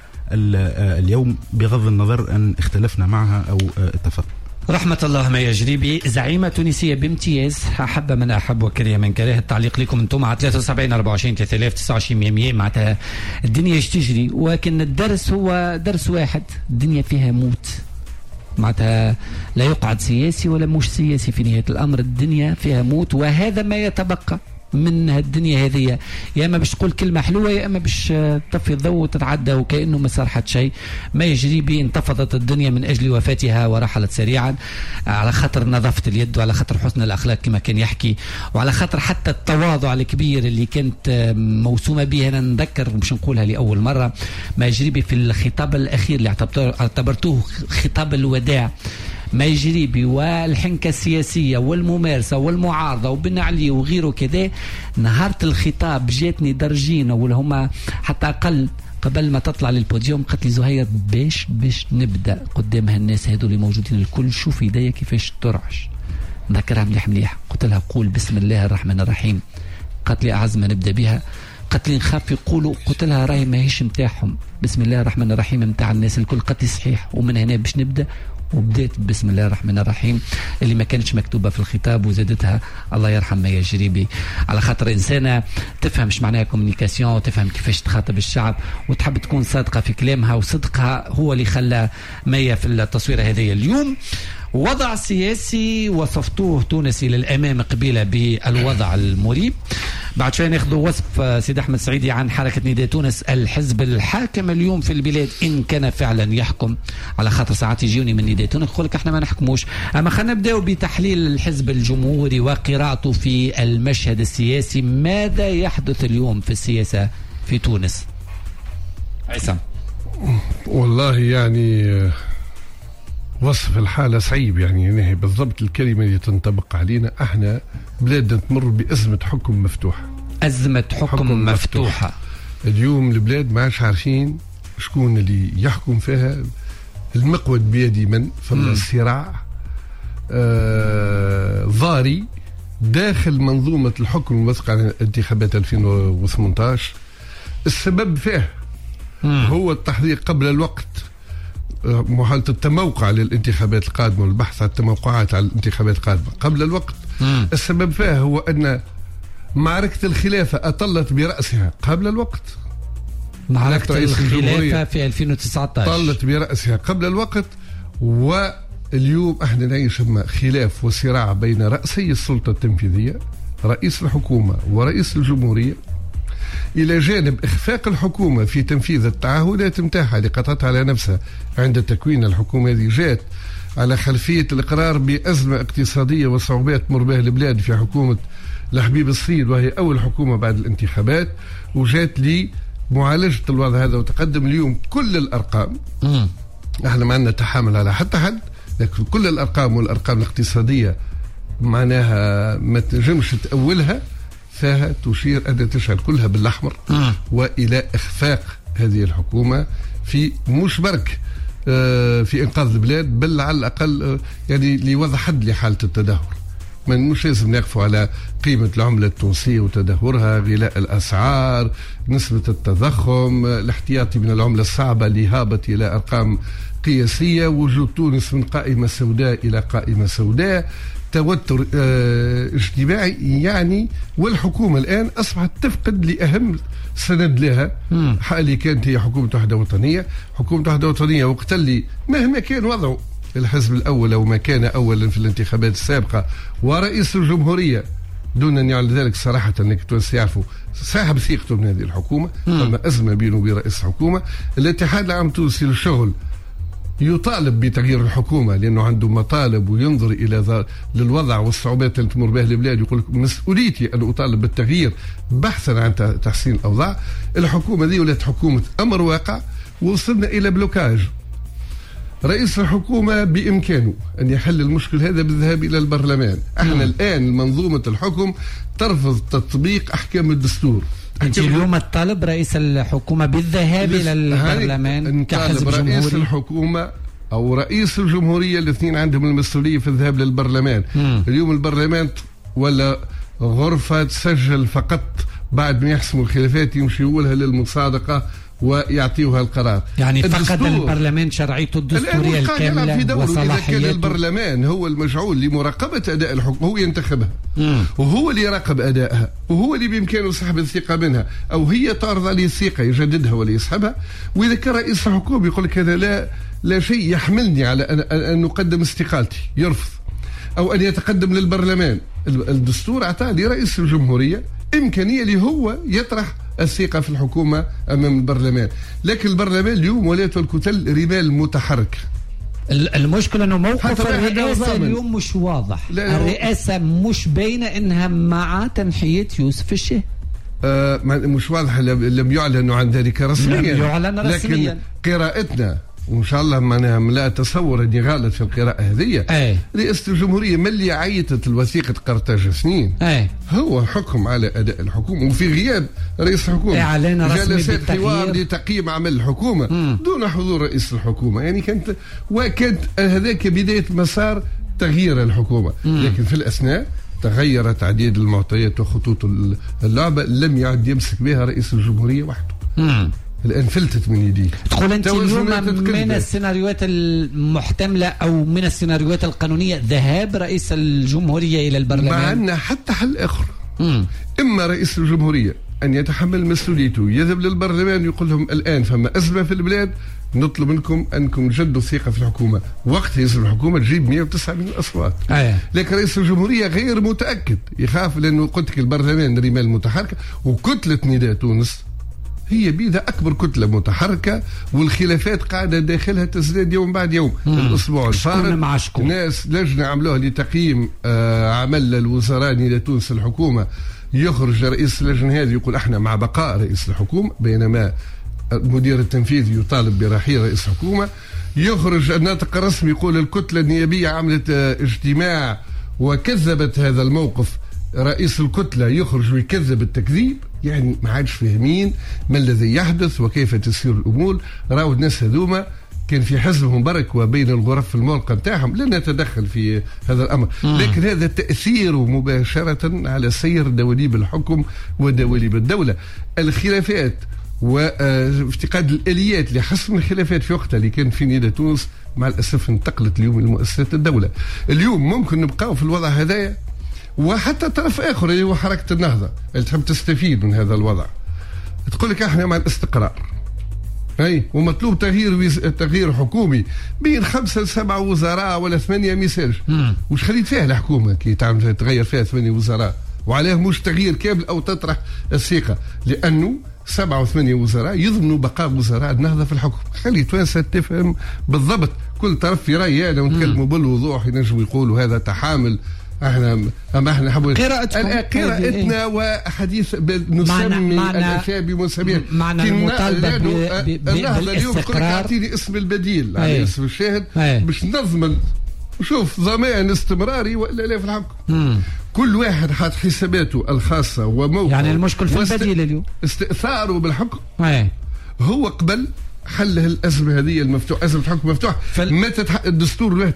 اليوم، بغض النظر أن اختلفنا معها أو اتفقنا. رحمة الله ميا جريبي، زعيمة تونسية بامتياز، أحب من أحب وكره من كره. التعليق لكم أنتم على 73 24 3000 29 100. معناتها الدنيا ايش تجري، ولكن الدرس هو درس واحد، الدنيا فيها موت. معناتها لا يقعد سياسي ولا مش سياسي، في نهاية الأمر الدنيا فيها موت، وهذا ما يتبقى من الدنيا هذه. يا اما باش تقول كلمه حلوه يا اما باش تطفي الضوء وتتعدى وكانه ما صار حد شيء. ميا جريبي انتفضت الدنيا من اجل وفاتها ورحلت سريعا، على خاطر نظافه اليد وعلى خاطر حسن الاخلاق كما كان يحكي، وعلى خاطر حتى التواضع الكبير اللي كانت موسومه به. انا نذكر مش نقولها لاول مره، ميا جريبي في الخطاب الاخير اللي اعتبرتوه خطاب الوداع، ميا جريبي والحنكة السياسية والممارسة والمعارضة وبن علي وغيره كذا، نهارة الخطاب جاتني درجين ولا هما حتى أقل قبل ما تطلع للبوديوم، قالت لي زهير باش نبدأ قدام هالناس هذول الموجودين الكل، شوف يديا كيفاش ترعش. نذكرها مليح، قلت لها قول بسم الله الرحمن الرحيم. قالت لي أعز ما نبدأ بها، قالت لي نخاف يقولوا، قلت لها راهي ماهيش متاعهم، بسم الله الرحمن الرحيم متاع الناس الكل. قالت لي صحيح، ومن هنا باش نبدأ، وبدأت بسم الله الرحمن الرحيم اللي ما كانتش مكتوبة في الخطاب، وزادتها الله يرحم ميا جريبي، على خاطر إنسانة تفهم ايش معناها كومونيكاسيون، وتفهم كيفاش تخاطب الشعب، وتحب تكون صادقة في كلامها، وصدقها هو اللي خلى ميا في التصويرة هذه. اليوم وضع سياسي وصفتوه تونس إلى الأمام قبيلة بالوضع المريب. بعد شوي ناخذ وصف سيد أحمد سعيدي عن حركة نداء تونس، الحزب الحاكم اليوم في البلاد إن كان فعلا يحكم، على خاطر ساعات يجيوني من نداء تونس يقول لك احنا ما نحكموش. أما خلينا نبداو بتحليل الحزب الجمهوري وقراءته في المشهد السياسي. ماذا يحدث اليوم في السياسة في تونس؟ عصام. والله يعني وصف الحالة صعيب، يعني بالضبط الكلمة اللي تنطبق علينا. احنا بلادنا تمر بأزمة حكم مفتوحة. أزمة حكم مفتوحة. اليوم البلاد ما عادش عارفين شكون اللي يحكم فيها، المقود بيد من، فما صراع ضاري داخل منظومة الحكم الموثق عن انتخابات 2018. السبب فيه هو التحضير قبل الوقت، محاولة التموقع للانتخابات القادمة والبحث عن التموقعات على الانتخابات القادمة قبل الوقت. السبب فيها هو أن معركة الخلافة أطلت برأسها قبل الوقت. معركة الخلافة في 2019 طلت برأسها قبل الوقت، واليوم احنا نعيش خلاف وصراع بين رأسي السلطة التنفيذية، رئيس الحكومة ورئيس الجمهورية، إلى جانب إخفاق الحكومة في تنفيذ التعهدات متاعها اللي قطعتها على نفسها عند تكوين الحكومة. هذه جات على خلفية الإقرار بأزمة اقتصادية وصعوبات تمر بها البلاد في حكومة الحبيب الصيد، وهي أول حكومة بعد الانتخابات، وجات لي معالجة الوضع هذا وتقدم اليوم كل الأرقام. احنا ما عندنا تحامل على حتى حد، لكن كل الأرقام والأرقام الاقتصادية معناها ما تنجمش تأولها، فيها تشير أن تشعل كلها بالأحمر وإلى إخفاق هذه الحكومة في مش برك في إنقاذ البلاد، بل على الأقل يعني لوضع حد لحالة التدهور. مش لازم نقفوا على قيمة العملة التونسية وتدهورها، غلاء الأسعار، نسبة التضخم، الاحتياطي من العملة الصعبة اللي هابط إلى أرقام قياسية، وجود تونس من قائمة سوداء إلى قائمة سوداء، توتر اجتماعي يعني. والحكومة الآن أصبحت تفقد لأهم سند لها اللي كانت هي حكومة وحدة وطنية. حكومة وحدة وطنية وقت اللي مهما كان وضعه الحزب الأول أو ما كان أولا في الانتخابات السابقة ورئيس الجمهورية، دون أن يعلن ذلك صراحة أنك التونس يعرفوا ساحب ثقته من هذه الحكومة. أما أزمة بينه وبين رئيس الحكومة. الاتحاد العام التونسي للشغل يطالب بتغيير الحكومة لأنه عنده مطالب وينظر إلى للوضع والصعوبات اللي تمر بها البلاد، يقول مسؤوليتي أن أطالب بالتغيير بحثا عن تحسين الأوضاع. الحكومة دي ولات حكومة أمر واقع، وصلنا إلى بلوكاج. رئيس الحكومة بإمكانه أن يحل المشكل هذا بالذهاب إلى البرلمان. احنا الآن منظومة الحكم ترفض تطبيق أحكام الدستور. أنت اليوم الطالب رئيس الحكومة بالذهاب إلى البرلمان كحزب جمهوري؟ رئيس الحكومة أو رئيس الجمهورية الاثنين عندهم المسؤولية في الذهاب للبرلمان. اليوم البرلمان ولا غرفة تسجل فقط بعد ما يحسموا الخلافات يمشي يقولها للمصادقة ويعطيوها القرار. يعني فقد البرلمان شرعيته الدستورية الكاملة وصلاحياته. إذا كان البرلمان هو المجعول لمراقبة أداء الحكم، هو ينتخبها وهو اللي يراقب أدائها، وهو اللي بإمكانه سحب الثقة منها، أو هي تعرض عليه الثقة يجددها ولا يسحبها. وإذا كان رئيس الحكومة يقول لك أنا لا شيء يحملني على أن أقدم استقالتي، يرفض، أو أن يتقدم للبرلمان. الدستور أعطاه لرئيس الجمهورية إمكانية اللي هو يطرح الثقة في الحكومة أمام البرلمان. لكن البرلمان اليوم ولاته الكتل رمال متحرك. المشكلة أنه موقف الرئاسة اليوم مش واضح. الرئاسة مش باينة أنها مع تنحية يوسف الشاه. مش واضح، لم يعلن عن ذلك رسميا. لم يعلن رسميا. لكن قراءتنا وإن شاء الله معناها لا أتصور أني غلط في القراءة هذه. رئاسة الجمهورية ملي عيطت الوثيقة قرطاج سنين هو حكم على أداء الحكومة، وفي غياب رئيس الحكومة جلسات حوار لتقييم عمل الحكومة دون حضور رئيس الحكومة. يعني كانت هذاك بداية مسار تغيير الحكومة. لكن في الأثناء تغيرت عديد المعطيات وخطوط اللعبة لم يعد يمسك بها رئيس الجمهورية وحده. الآن فلتت من يديه. تقول أنت اليوم من السيناريوهات المحتملة أو من السيناريوهات القانونية ذهاب رئيس الجمهورية إلى البرلمان؟ مع أن حتى حل آخر. إما رئيس الجمهورية أن يتحمل مسؤوليته، يذهب للبرلمان يقول لهم الآن فما أزمة في البلاد، نطلب منكم أنكم تجدوا الثقة في الحكومة. وقت يلزم الحكومة تجيب 109 من الأصوات. لكن رئيس الجمهورية غير متأكد، يخاف لأنه قلت لك البرلمان الرمال المتحركة وكتلة نداء تونس هي بيدها أكبر كتلة متحركة، والخلافات قاعدة داخلها تزداد يوم بعد يوم. الأسبوع الفارط ناس لجنة عملوها لتقييم عمل الوزراء نداء تونس الحكومة، يخرج رئيس اللجنة هذه يقول احنا مع بقاء رئيس الحكومة، بينما المدير التنفيذي يطالب برحيل رئيس الحكومة. يخرج الناطق الرسمي يقول الكتلة النيابية عملت اجتماع وكذبت هذا الموقف، رئيس الكتلة يخرج ويكذب التكذيب. يعني ما عادش فاهمين ما الذي يحدث وكيف تسير الأمور. راهو الناس هذوما كان في حزبهم بركة بين الغرف الملقى نتاعهم، لن نتدخل في هذا الأمر، لكن هذا تأثيره مباشرة على سير دواليب الحكم ودواليب الدولة. الخلافات وافتقاد الآليات لحسم الخلافات في وقتها اللي كان في نداء تونس مع الأسف انتقلت اليوم لمؤسسات الدولة. اليوم ممكن نبقاو في الوضع هذايا، وحتى طرف آخر اللي هو حركة النهضة اللي تحب تستفيد من هذا الوضع تقول لك احنا مع الاستقرار، اي ومطلوب تغيير حكومي بين 5 ل 7 وزراء ولا 8 ميساج. وش خليت فيها الحكومة كي تعمل تغير فيها 8 وزراء؟ وعليه مش تغيير كامل أو تطرح الثقة، لأنه 7 و8 وزراء يضمنوا بقاء وزراء النهضة في الحكم. خلي توانسة تفهم بالضبط، كل طرف في رأي أنا ونتكلموا بالوضوح، ينجموا يقولوا هذا تحامل. احنا نحب قراءتنا وحديث نسمي الاشياء بمسميات. معنى المطالبه النهضه اليوم تقول لك اعطيني اسم البديل على اسم الشاهد باش نضمن شوف ضمان استمراري ولا لا في الحكم. كل واحد حاط حساباته الخاصه وموقعه. يعني المشكل في البديل اليوم استئثاره بالحكم. هو قبل حل الأزمة هذه المفتوحة، أزمة الحكم مفتوح. متى الدستور له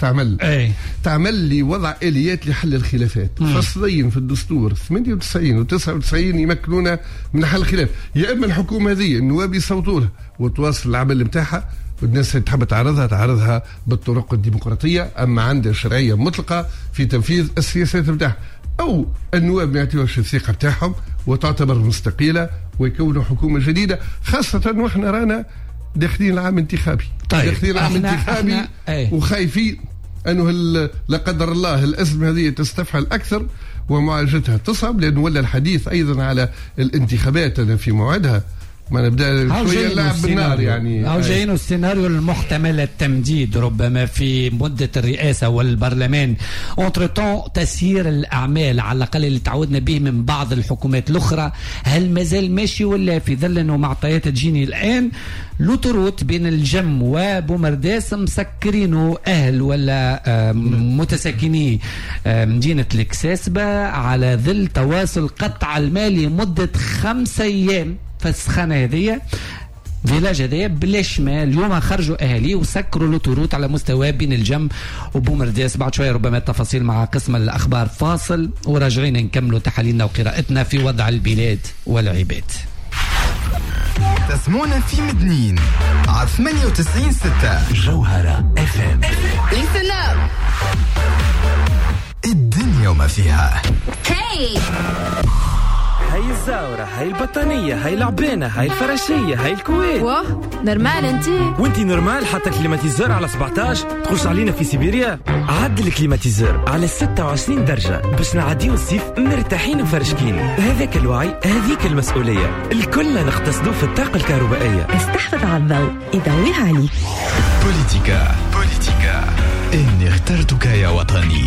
تعمل لي وضع آليات لحل الخلافات. فصلين في الدستور 98 و 99 يمكنونا من حل الخلاف. يا إما الحكومة هذه النواب يصوتوا لها وتواصل العمل نتاعها، والناس اللي تحب تعرضها بالطرق الديمقراطية، أما عندها شرعية مطلقة في تنفيذ السياسات نتاعها، أو النواب ما يعطيوش الثقة نتاعهم وتعتبر مستقلة ويكونوا حكومة جديدة، خاصة وإحنا رانا داخلين العام انتخابي. داخلين العام انتخابي وخايفين أنه لا قدر الله الأزمة هذه تستفحل أكثر ومعالجتها تصعب، لأنه ولا الحديث أيضا على الانتخابات أنا في موعدها ما نبدا شويه اللعب بالنار. يعني أو جايين السيناريو المحتمل التمديد ربما في مدة الرئاسة والبرلمان. اونتر طون تسيير الأعمال على الأقل اللي تعودنا به من بعض الحكومات الأخرى، هل مازال ماشي ولا في ظل أنه معطيات تجيني الآن لوتروت بين الجم وبومرداس مسكرينه أهل ولا متساكني مدينة الكساسبة على ظل تواصل قطع المالي مدة 5 أيام فالسخانة هذه فيلاج هذايا بلاش ما. اليوم خرجوا اهالي وسكروا لوتوروت على مستوى بين الجم وبومرداس. بعد شويه ربما التفاصيل مع قسم الاخبار. فاصل وراجعين نكملوا تحاليلنا وقراءتنا في وضع البلاد والعباد. تسمونا في مدنين على 98.6 جوهرة FM. الدنيا وما فيها. هاي الزاورة، هاي البطانية، هاي العبانة، هاي الفراشية، هاي الكويت. واه نورمال وانتي نورمال حتى كليماتيزور على 17 تخش علينا في سيبيريا. عدل الكليماتيزور على 26 درجة باش نعديو الصيف مرتاحين ومفرشكين. هذاك الوعي، هذيك المسؤولية، الكل نقتصدو في الطاقة الكهربائية. استحفظ على الضوء يضويها عليك. بوليتيكا إني اخترتك يا وطني.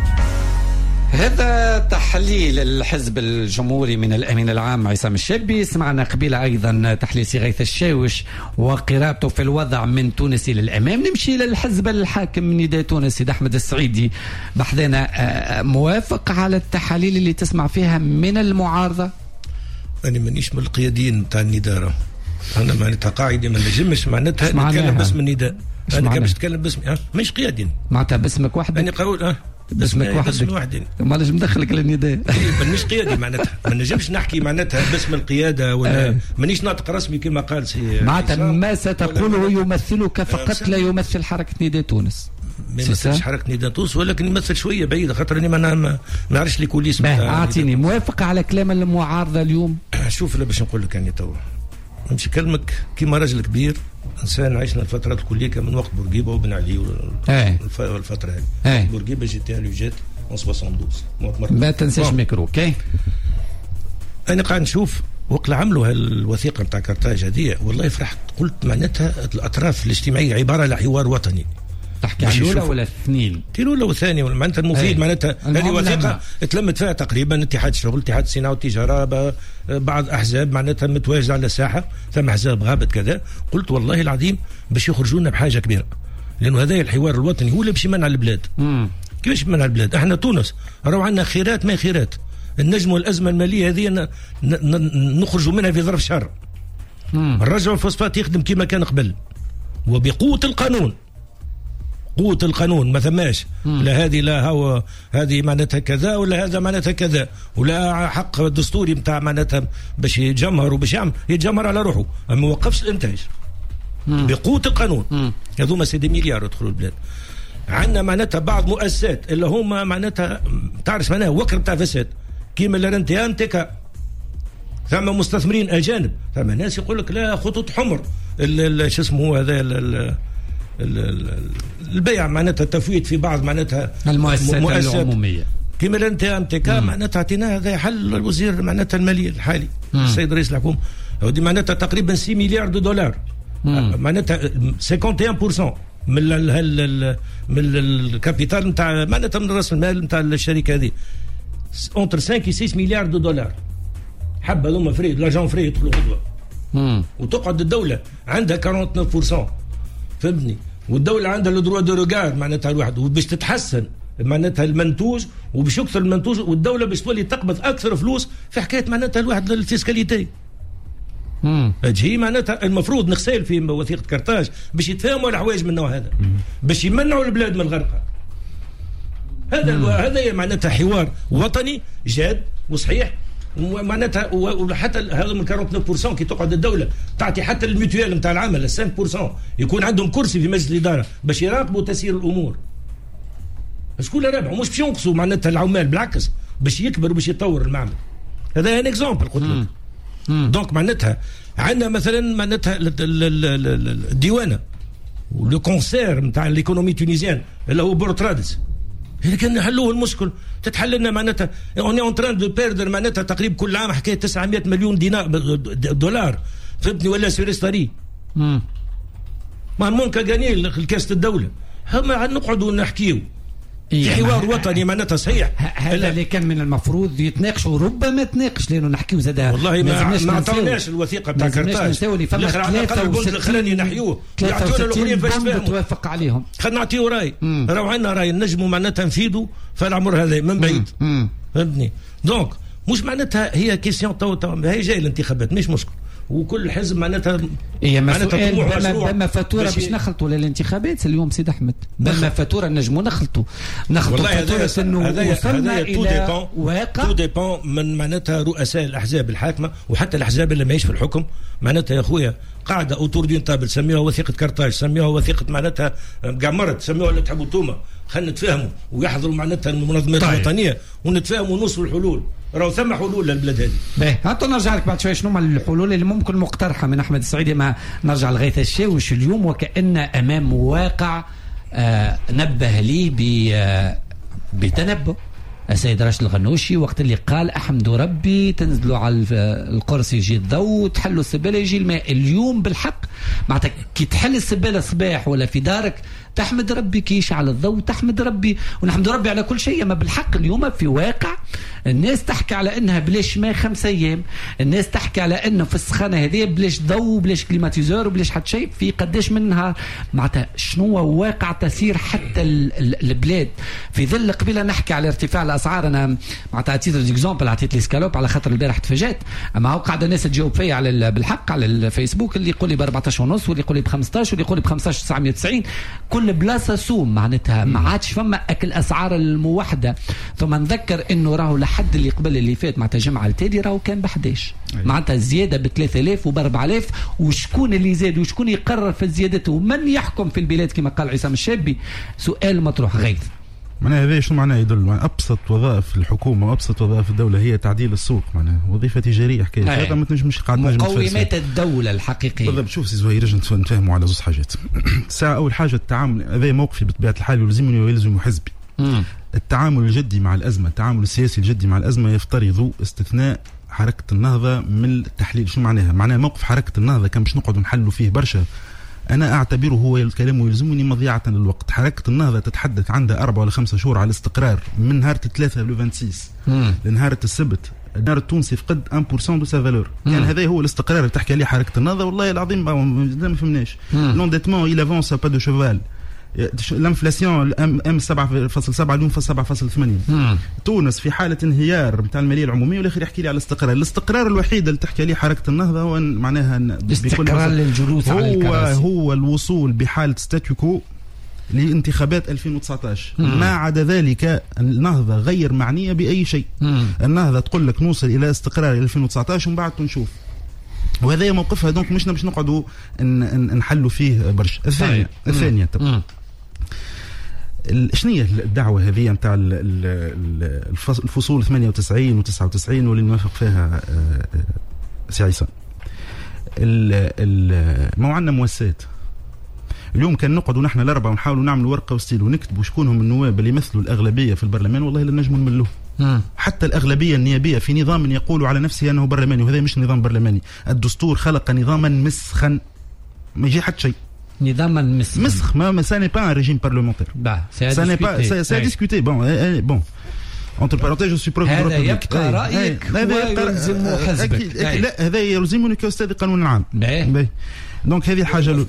هذا تحليل الحزب الجمهوري من الأمين العام عصام الشابي. سمعنا قبيلة أيضا تحليل غيث الشاوش وقراءته في الوضع من تونس إلى الأمام. نمشي للحزب الحاكم نداء تونس سيد أحمد السعيدي بحذنا. موافق على التحاليل اللي تسمع فيها من المعارضة؟ أنا مانيش من القياديين تاع النداء. أنا معناتها قاعدة ما نجمش معناتها نتكلم باسم النداء. أنا كان باش نتكلم باسمي مش قيادي معناتها باسمك وحدك. أنا قاول باسمك وحدك. معلش مدخلك للنداء. مانيش قيادي معناتها ما نجمش نحكي معناتها باسم القيادة ولا مانيش ناطق رسمي كما قال سي معناتها ما ستقوله يمثلك فقط لا يمثل حركة نداء تونس. ما يمثلش حركة نداء تونس ولكن يمثل شوية بعيدة خاطر اني ما نعرفش لي كوليس. اعطيني موافقة على كلام المعارضة اليوم شوف باش نقول لك يعني تو نمشي كلمك كيما راجل كبير انسان عشنا الفترات كلية من وقت بورقيبه وبن علي والفتره هذه. بورقيبه جيتي على جات 72 ما تنساش ميكرو. اوكي انا قاعد نشوف وقت عملوا هالوثيقه نتاع كرتاج هذه والله فرحت. قلت معناتها الاطراف الاجتماعيه عباره على حوار وطني. تحكي عن الاولى ولا الاثنين؟ الاولى والثانيه معناتها المفيد. معناتها هذه وثيقه تلمت فيها تقريبا اتحاد الشغل، اتحاد الصناعه والتجاره، بعض احزاب معناتها متواجده على الساحه، ثم احزاب غابت كذا. قلت والله العظيم باش يخرجونا بحاجه كبيره، لانه هذا الحوار الوطني هو اللي باش يمنع البلاد. كيفاش يمنع البلاد؟ احنا تونس راهو عندنا خيرات ما خيرات. النجم والازمه الماليه هذه نخرجوا منها في ظرف شهر. الرجع الفوسفات يخدم كما كان قبل وبقوه القانون. قوة القانون ما ثماش لا هذه لا هو هذه معناتها كذا ولا هذا معناتها كذا، ولا حق دستوري نتاع معناتها باش يتجمهر وباش يعمل يتجمهر على روحه، ما وقفش الانتاج بقوة القانون. هذوما سيدي مليار يدخلوا البلاد. عندنا معناتها بعض مؤسسات اللي هما معناتها تعرف معناها وكر بتاع فساد كيما الارنتيام تيكا. ثم مستثمرين اجانب، ثم ناس يقول لك لا خطوط حمر شو اسمه هذا البيع معناتها التفويض في بعض معناتها المؤسسات العموميه كما الانتيام تيكا. معناتها اعطيناه هذا حل الوزير معناتها الماليه الحالي السيد رئيس الحكومه. هذه معناتها تقريبا 6 مليار دولار. معناتها 51% من الكابيتال نتاع معناتها من راس المال نتاع الشركه هذه. اونتر 5 و 6 مليار دولار. حبه هذوما فري لاجون فري يدخلوا غدوه. وتقعد الدوله عندها 49%. فهمتني؟ والدوله عندها لو دروا دو روغار معناتها الواحد وباش تتحسن معناتها المنتوج وباش يكثر المنتوج، والدوله باش تولي تقبض اكثر فلوس في حكايه معناتها الواحد الفيسكاليتي. هي معناتها المفروض نغسل في وثيقه كرتاج باش يتفاهموا على حوايج من النوع هذا باش يمنعوا البلاد من الغرقه. هذا معناتها حوار وطني جاد وصحيح. ومعناتها وحتى هذا من 49% كي تقعد الدوله تعطي حتى الميتويال نتاع العمل 5% يكون عندهم كرسي في مجلس الاداره باش يراقبوا تسيير الامور. شكون رابح مش باش ينقصوا معناتها العمال، بالعكس باش يكبر وباش يتطور المعمل. هذا ان اكزامبل قلت لك. دونك معناتها عندنا مثلا معناتها الديوانه ولو كونسير نتاع ليكونومي تونيزيان اللي هو بورترادس. إذا كان نحلوه المشكل تتحل لنا معناتها اون اون تران دو بيردر معناتها تقريبا كل عام حكايه 900 مليون دولار. فهمتني ولا سيريستاري ما ممكن غاني الكاس الدوله. هم نقعدوا نحكيو في حوار وطني معناتها صحيح. هذا اللي كان من المفروض يتناقشوا ربما تناقش لانه نحكيو زاد. والله ما عطاوناش الوثيقه تاع كرتاج على الاقل البند الاخراني نحيوه يعطيونا الاخرين باش نفهموا توافق عليهم. خلينا نعطيو راي راهو عندنا راي نجموا معناتها نفيدوا في العمر هذا من بعيد. فهمتني؟ دونك مش معناتها هي كيسيون هي جاي الانتخابات مش مشكل وكل حزب معناتها بما فاتوره باش نخلطوا للانتخابات اليوم سيد احمد. بما فاتوره نجموا نخلطوا فاتوره انه وصلنا الى واقع. تو ديبون من معناتها رؤساء الاحزاب الحاكمه وحتى الاحزاب اللي ماهيش في الحكم. معناتها يا خويا قاعده اوتور دون تابل سميوها وثيقه كرتاج سميوها وثيقه معناتها قمرت سميوها اللي تحبوا انتوما. خلينا نتفاهموا ويحضروا معناتها المنظمات الوطنيه ونتفاهموا ونوصلوا الحلول. راهو ثم حلول للبلاد هذه. باهي هاتوا نرجع لك بعد شويه شنو هما الحلول اللي ممكن مقترحه من احمد السعيدي. ما نرجع لغايه الشاوش اليوم وكأن امام واقع نبه لي بتنبؤ السيد راشد الغنوشي وقت اللي قال احمدوا ربي تنزلوا على القرص يجي الضوء تحلوا السباله يجي الماء. اليوم بالحق معناتها كي تحل السباله صباح ولا في دارك تحمد ربي كي يشعل الضوء تحمد ربي ونحمد ربي على كل شيء. ما بالحق اليوم في واقع الناس تحكي على انها بلاش ماء 5 ايام، الناس تحكي على انه في السخانه هذه بلاش ضوء بلاش كليماتيزور وبلاش حتى شيء في قداش من نهار. معناتها شنو واقع تسير حتى البلاد في ظل قبيله نحكي على ارتفاع الاسعار. انا معناتها تيتر اكزامبل عطيت لي سكالوب على خاطر البارح تفاجات. اما هو قاعده الناس تجاوب فيا على بالحق على الفيسبوك اللي يقول لي ب 14 ونص واللي يقول لي ب 15 واللي يقول لي ب 15 990 كل بلاصه سوم. معناتها ما عادش فما اكل اسعار الموحده. ثم نذكر انه راهو لحد اللي قبل اللي فات معناتها جمعه التالي راهو كان ب 11 معناتها الزياده ب 3000 وب 4000. وشكون اللي زاد وشكون يقرر في الزيادات ومن يحكم في البلاد كما قال عصام الشابي؟ سؤال مطروح غيث. معناها هذا شنو معناه يدل؟ معناها ابسط وظائف الحكومه وابسط وظائف الدوله هي تعديل السوق، معناها وظيفه تجاريه حكايه هذا ما تنجمش قاعد مقومات الدوله الحقيقيه بالضبط. شوف سي زهير نتفاهموا على زوج حاجات. ساعه اول حاجه التعامل، هذا موقفي بطبيعه الحال يلزمني ويلزم حزبي. التعامل الجدي مع الازمه، التعامل السياسي الجدي مع الازمه يفترض استثناء حركه النهضه من التحليل. شو معناها؟ معناها موقف حركه النهضه كان باش نقعدوا نحلوا فيه برشا، أنا أعتبره هو الكلام يلزمني مضيعة للوقت. حركة النهضة تتحدث عندها 4 ولا 5 شهور على الاستقرار، من نهار 3 لو 26 لنهار السبت. الدينار التونسي فقد 1% دو سا فالور. كان هذا هو الاستقرار اللي تحكي عليه حركة النهضة. والله العظيم ما فهمناش. لونديتمون إل افونس با دو شوفال. الانفلاسيون ام 7.7 اليوم 7.8. تونس في حاله انهيار نتاع الماليه العموميه، والاخر يحكي لي على الاستقرار الوحيد اللي تحكي عليه حركه النهضه هو معناها استقرار للجلوس على الكراسي، هو الوصول بحاله ستاتيكو لانتخابات 2019. ما عدا ذلك النهضه غير معنيه باي شيء. النهضه تقول لك نوصل الى استقرار 2019 ومن بعد نشوف، وهذا موقفها. دونك مش باش نقعدوا نحلوا فيه برشا. الثانيه شنو هي الدعوه هذه نتاع الفصول 98 و99 واللي نوافق فيها سي عيسى؟ ما عندنا مواسات اليوم. كان نقعدوا نحن الاربعه ونحاولوا نعملوا ورقه وستيل ونكتبوا شكونهم النواب اللي يمثلوا الاغلبيه في البرلمان، والله لا نجموا نملوه. حتى الأغلبية النيابية في نظام يقول على نفسه أنه برلماني، وهذا مش نظام برلماني. الدستور خلق نظاما مسخا، ما يجي حتى شيء. نظاما مسخ ما سا ني با ان ريجيم بارلمونتير. سا ني با سا ديسكوتي. بون entre parenthèses je suis prof de droit public. هذا يبقى رأيك ويلزم حزبك. لا هذا يلزمني كأستاذ القانون العام. دونك هذه حاجة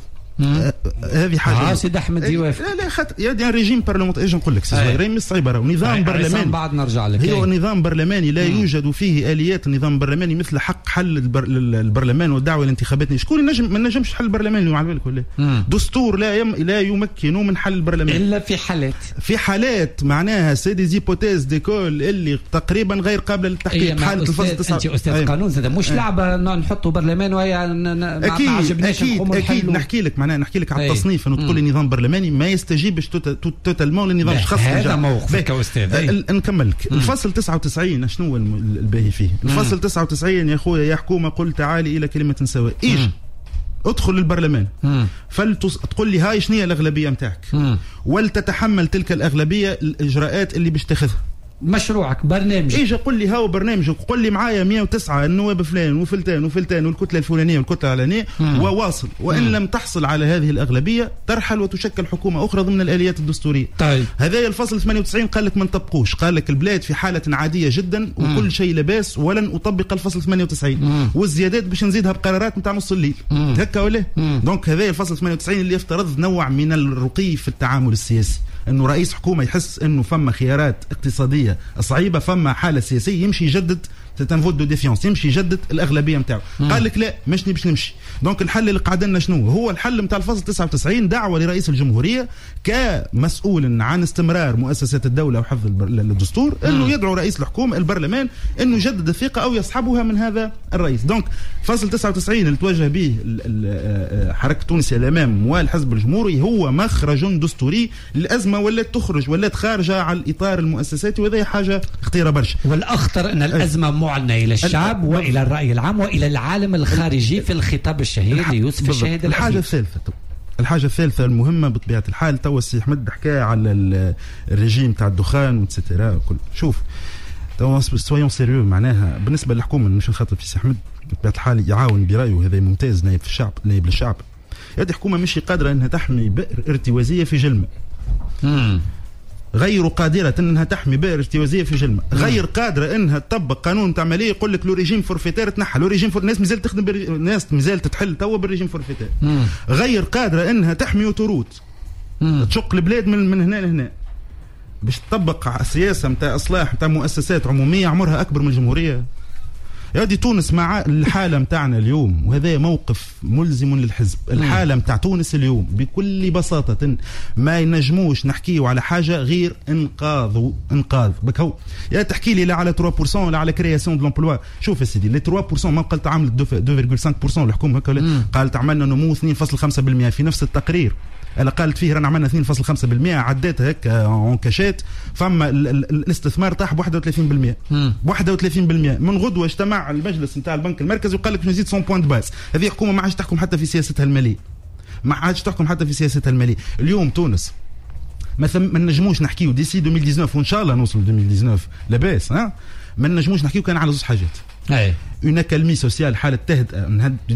هذه حاجه. سيد احمد يوافق. لا خاطر يا ريجيم بارلمونتير. ايش نقول لك سي زهير؟ مش صعيبه. نظام برلماني بعد نرجع لك. هو نظام برلماني لا يوجد فيه اليات النظام البرلماني مثل حق حل البرلمان والدعوه للانتخابات. شكون ما نجمش حل البرلمان على بالك ولا؟ دستور لا يمكن من حل البرلمان الا في حالات معناها سي دي زيبوتيز ديكول اللي تقريبا غير قابله للتحقيق. حاله الفصل 9. انت استاذ قانون، هذا مش لعبه نحطوا برلمان وهي ما عجبناش نقوموا نحلوا. نحكي لك على التصنيف. انه تقول لي نظام برلماني ما يستجيبش توتالمون للنظام الخاص. هذا موقفك يا استاذ. نكمل لك. الفصل 99 شنو هو الباهي فيه؟ الفصل 99 يا خويا يا حكومه قل تعالي الى كلمه سواء. ادخل البرلمان تقول لي هاي شنو هي الاغلبيه نتاعك، ولتتحمل تلك الاغلبيه الاجراءات اللي باش تاخذها. مشروعك برنامج. ايجا قل لي هاو برنامجك، قل لي معايا 109 النواب فلان وفلتان والكتله الفلانيه والكتله العلانيه وواصل. وان لم تحصل على هذه الاغلبيه ترحل وتشكل حكومه اخرى ضمن الاليات الدستوريه. طيب هذا الفصل 98 قال لك ما نطبقوش. قال لك البلاد في حاله عاديه جدا وكل شيء لباس ولن اطبق الفصل 98 والزيادات باش نزيدها بقرارات نتاع نص الليل. هكا ولا؟ دونك هذا الفصل 98 اللي يفترض نوع من الرقي في التعامل السياسي، انه رئيس حكومه يحس انه فما خيارات اقتصاديه صعيبه، فما حاله سياسيه يمشي يجدد تنفوت دو ديفيونس، يمشي يجدد الاغلبيه نتاعو. قال لك لا مش باش نمشي. دونك الحل اللي قعد لنا شنو هو؟ الحل نتاع الفصل 99 دعوه لرئيس الجمهوريه كمسؤول عن استمرار مؤسسات الدوله وحفظ الدستور، انه يدعو رئيس الحكومه البرلمان انه يجدد الثقه او يصحبها من هذا الرئيس. دونك فصل 99 اللي توجه به حركه تونس الامام والحزب الجمهوري هو مخرج دستوري للازمه، ولات تخرج ولات خارجه على الاطار المؤسساتي، وهذه حاجه خطيره برشا. والاخطر ان الازمه معلنة إلى الشعب وإلى الرأي العام وإلى العالم الخارجي في الخطاب الشهير ليوسف الشهيد. الحاجة الثالثة المهمة بطبيعة الحال توا السي أحمد حكى على الرجيم تاع الدخان وتسترا كل. شوف توا سويون سيريو، معناها بالنسبة للحكومة مش نخاطب في سي أحمد بطبيعة الحال يعاون برأيه، هذا ممتاز. نائب الشعب نائب للشعب. هذه حكومة مش قادرة أنها تحمي بئر ارتوازية في جلمة. غير قادرة انها تحمي بئر ارتوازية في جلمة. غير قادرة انها تطبق قانون تعمليه يقول لك لو ريجيم فورفيتير تنحى. لو ريجيم الناس مازال تخدم الناس مازال تتحل توا بالريجيم فورفيتير. غير قادرة انها تحمي اوتوروت تشق البلاد من هنا لهنا باش تطبق سياسة نتاع اصلاح نتاع مؤسسات عمومية عمرها اكبر من الجمهورية. يا دي تونس مع الحاله متاعنا اليوم، وهذا موقف ملزم للحزب. الحاله متاع تونس اليوم بكل بساطه ما ينجموش نحكيو على حاجه غير انقاذ بكو. يا تحكي لي لا على 3% ولا على كرياسيون دو لومبلوا. شوف يا سيدي، لي 3% ما قلت عملت 2.5% الحكومه هكا، قالت عملنا نمو 2.5% في نفس التقرير. انا قالت فيه رانا عملنا 2.5%، عديتها هكا اون كاشيت. فما الاستثمار طاح ب 31%. 31%. من غدوه اجتمع المجلس نتاع البنك المركزي وقال لك نزيد 100 بوينت باس. هذه حكومه ما عادش تحكم حتى في سياستها الماليه. اليوم تونس ما نجموش نحكيو ديسي 2019 وان شاء الله نوصل 2019 لاباس. ما نجموش نحكيو كان على زوج حاجات. اون اكالمي سوسيال، حاله تهدئه،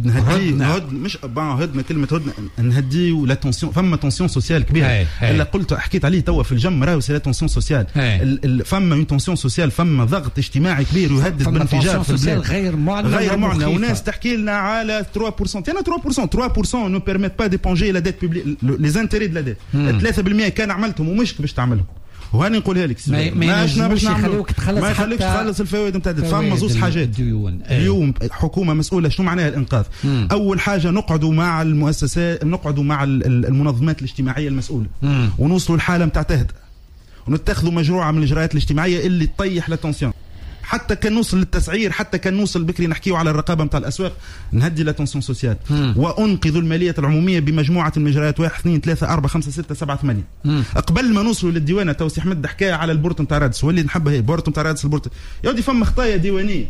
هدنا كلمه نهدي ولا تونسيون. فما تونسيون سوسيال كبيره الا قلت حكيت عليه توا في الجم، راهو سي لا تونسيون سوسيال. فما اون تونسيون سوسيال، فما ضغط اجتماعي كبير يهدد بانفجار في البلاد غير معنى. وناس تحكي لنا على 3%. انا 3% نو بيرميت با ديبونجي لا ديت بوبليك لي زانتيري دو لا ديت. 3% كان عملتهم ومش باش تعملهم. وهاني نقولها لك ما يخلوك تخلص الفوائد نتاع فما زوج حاجات اليوم. حكومه مسؤوله. شنو معناها الانقاذ؟ اول حاجه نقعدوا مع المؤسسات، نقعدوا مع المنظمات الاجتماعيه المسؤوله، ونوصلوا لحاله نتاع تهدئه، ونتخذوا مجموعه من الاجراءات الاجتماعيه اللي تطيح لا تونسيون. حتى كان نوصل للتسعير، حتى كان نوصل بكري نحكيو على الرقابه نتاع الاسواق، نهدي لا تونسيون سوسيال. وانقذ الماليه العموميه بمجموعه من الاجراءات 1 2 3 4 5 6 7 8. قبل ما نوصلوا للديوانه توسي حمد حكايه على البورت نتاع رادس، واللي نحبها هي بورت نتاع رادس. البورت يا ودي فما خطايا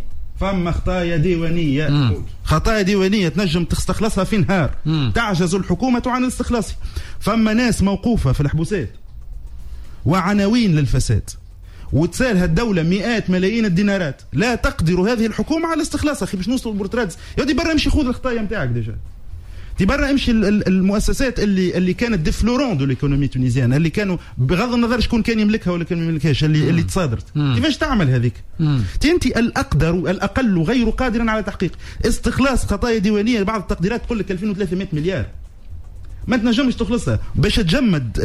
ديوانيه تنجم تستخلصها في نهار. تعجز الحكومه عن الاستخلاص. فما ناس موقوفه في الحبوسات وعناوين للفساد، وتسالها الدولة مئات ملايين الدينارات، لا تقدر هذه الحكومة على استخلاصها. أخي باش نوصلوا للبورترادز يا دي برا امشي خذ الخطايا نتاعك ديجا. دي برا امشي المؤسسات اللي كانت دي فلورون دو ليكونومي تونيزيان، اللي كانوا بغض النظر شكون كان يملكها ولا كان ما يملكهاش، اللي تصادرت. كيفاش تعمل هذيك؟ انت الأقل غير قادر على تحقيق استخلاص خطايا ديوانية. بعض التقديرات تقول لك 2300 مليار. ما تنجمش تخلصها باش تجمد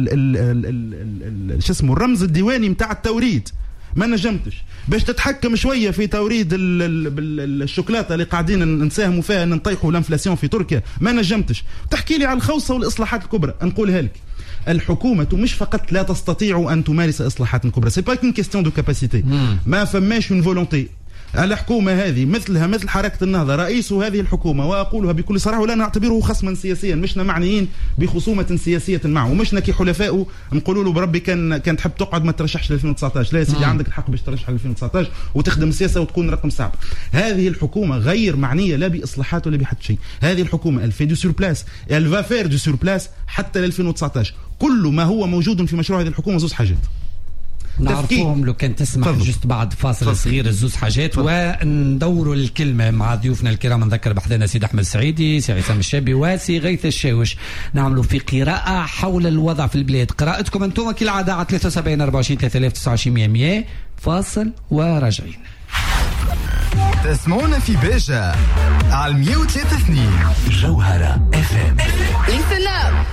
شو اسمه الرمز الديواني نتاع التوريد. ما نجمتش باش تتحكم شويه في توريد الشوكولاته اللي قاعدين نساهموا فيها ان نطيحوا الانفلاسيون في تركيا. ما نجمتش تحكي لي على الخوصه والاصلاحات الكبرى. نقولها لك، الحكومه مش فقط لا تستطيع ان تمارس اصلاحات كبرى، سي با كون كيستيون دو كاباسيتي. ما فماش اون فولونتي. الحكومة هذه مثل حركة النهضة، رئيس هذه الحكومة، وأقولها بكل صراحة ولا نعتبره خصما سياسيا، مشنا معنيين بخصومة سياسية معه، ومشنا كي حلفائه نقولوا له بربي كان تحب تقعد ما ترشحش ل 2019. لا يا سيدي، عندك الحق باش ترشح ل 2019 وتخدم السياسة وتكون رقم صعب. هذه الحكومة غير معنية لا بإصلاحات ولا بحد شيء. هذه الحكومة الفي دو سور بلاس، الفا فير دو سور بلاس حتى ل 2019. كل ما هو موجود في مشروع هذه الحكومة زوج حاجات نعرفهم. لو كان تسمح جست بعد فاصل صغير الزوز حاجات وندوروا الكلمة مع ضيوفنا الكرام. نذكر بحثنا سيد أحمد السعيدي، سي عصام الشابي، وسي غيث الشاوش. نعملوا في قراءة حول الوضع في البلاد. قراءتكم أنتم كالعادة على 73 24 3029 100. فاصل وراجعين. تسمعونا في بيجا على 103.2 جوهرة FM. السلام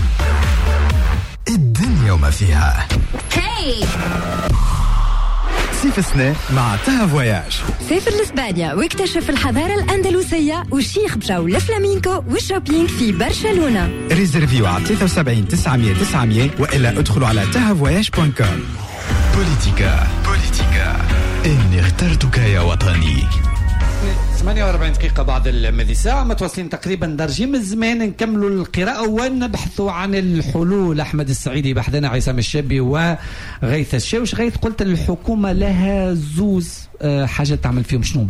الدنيا وما فيها. هاي سيف سنة مع تها فواياج. سافر لإسبانيا واكتشف الحضارة الأندلسية والشيخ بجو الفلامينكو والشوبينج في برشلونة. ريزرفيو على 73 900 900 وإلا ادخلوا على tahavoyage.com. بوليتيكا إني اخترتك يا وطني. 48 دقيقة بعد الماضي ساعة، متواصلين تقريبا درجة من الزمان. نكملوا القراءة ونبحثوا عن الحلول. أحمد السعيدي بحثنا، عصام الشابي وغيث الشاوش. غيث، قلت الحكومة لها زوز حاجات تعمل فيهم، شنو؟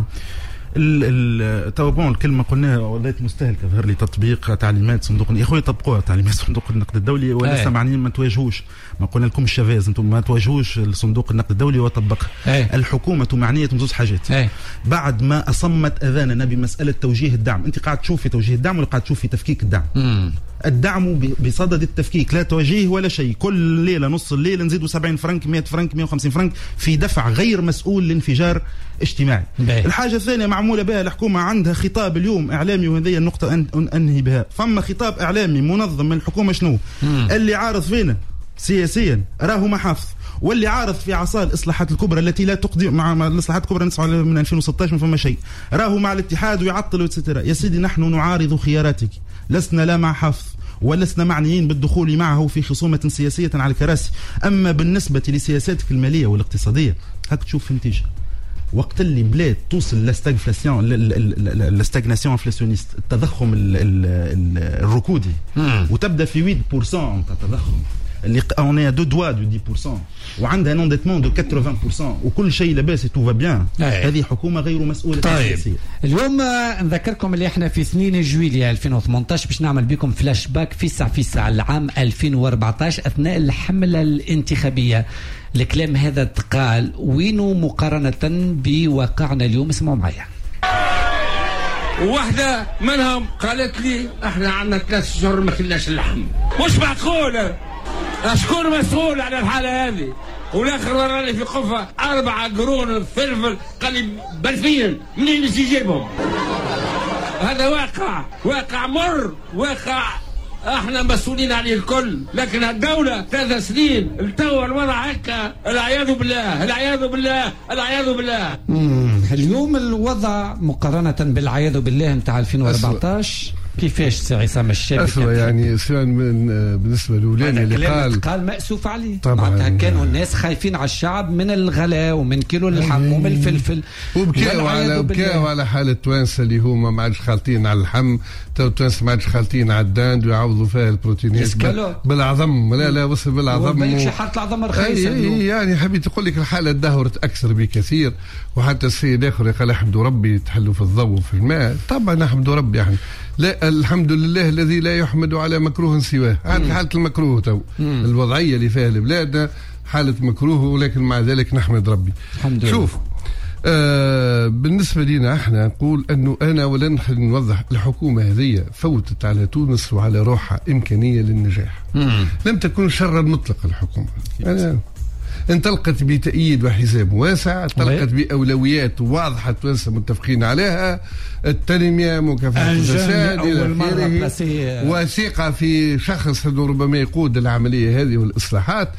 طبعا الكلمه قلناها ولات مستهلكه. ظهر لي تطبيق تعليمات صندوق يا خويا، طبقوها تعليمات صندوق النقد الدولي ولسه معنيين ما تواجهوش. ما قلنا لكم الشفاز، انتم ما تواجهوش صندوق النقد الدولي وطبقها. الحكومه معنيه بزوج حاجات. بعد ما اصمت اذاننا بمساله توجيه الدعم، انت قاعد تشوف في توجيه الدعم ولا قاعد تشوف في تفكيك الدعم؟ الدعم بصدد التفكيك، لا توجيه ولا شيء. كل ليله نص الليل نزيدوا 70 فرنك 100 فرنك 150 فرنك في دفع غير مسؤول لانفجار اجتماعي. الحاجه الثانيه معموله بها الحكومه، عندها خطاب اليوم اعلامي، وهذه النقطه انهي بها. فما خطاب اعلامي منظم من الحكومه، شنو اللي عارض فينا سياسيا راهو محافظ، واللي عارض في عصا الإصلاحات الكبرى التي لا تقضي مع الإصلاحات الكبرى نسعى من 2016 ما فما شيء، راهو مع الاتحاد ويعطل وتسترى. يا سيدي نحن نعارض خياراتك، لسنا لا مع حفظ ولسنا معنيين بالدخول معه في خصومة سياسية على الكراسي. أما بالنسبة لسياساتك المالية والاقتصادية هاك تشوف النتيجة. وقت اللي بلاد توصل لاستاغناسيون انفلاسيونيست، التضخم الركودي، وتبدا في 8% تاع التضخم اللي اون دو دوا دو 10%، وعندها ان انديتمون دو 80% وكل شيء لاباس تو فا بيان، هذه حكومه غير مسؤوله. طيب اليوم نذكركم اللي احنا في 2 جويلية 2018 باش نعمل بكم فلاش باك في الساعه العام 2014 اثناء الحمله الانتخابيه. الكلام هذا تقال وينه مقارنه بواقعنا اليوم؟ اسمعوا معايا. واحدة منهم قالت لي احنا عندنا 3 أشهر ما كلناش اللحم. مش معقول، شكون مسؤول على الحالة هذه؟ والاخر وراني في قفة 4 قرون فلفل قال لي بلفين، منين باش يجيبهم؟ هذا واقع مر، واقع احنا مسؤولين عليه الكل، لكن الدولة 3 سنين التو الوضع هكا، العياذ بالله العياذ بالله العياذ بالله. اليوم الوضع مقارنة بالعياذ بالله نتاع 2014 كيفاش سي عصام الشابي؟ أسوأ يعني سواء بالنسبة لولاني اللي قال مأسوف عليه طبعا. كانوا الناس خايفين على الشعب من الغلاء ومن كيلو اللحم ومن الفلفل، وبكاوا على حالة توانسة اللي هما ما عادش خالطين على اللحم، توانسة ما عادش خالطين على الداند ويعوضوا فيها البروتينات بالعظم. لا وصل بالعظم وبالك حتى العظم رخيصة. يعني حبيت أقول لك الحالة تدهورت أكثر بكثير، وحتى السيد آخر قال الحمد ربي تحلوا في الضوء وفي الماء. طبعا الحمد ربي يعني لا الحمد لله الذي لا يحمد على مكروه سواه. عند حالة المكروه تو الوضعية اللي فيها البلاد حالة مكروه، ولكن مع ذلك نحمد ربي. الحمد لله. شوف بالنسبة لنا احنا نقول انه انا ولا نوضح الحكومة هذه فوتت على تونس وعلى روحها امكانية للنجاح. لم تكن شرا مطلق الحكومة. انطلقت بتأييد وحزام واسع، انطلقت بأولويات واضحة تونس متفقين عليها، التنمية، مكافحة الفساد إلى آخره، وثقة في شخص ربما يقود العملية هذه والإصلاحات.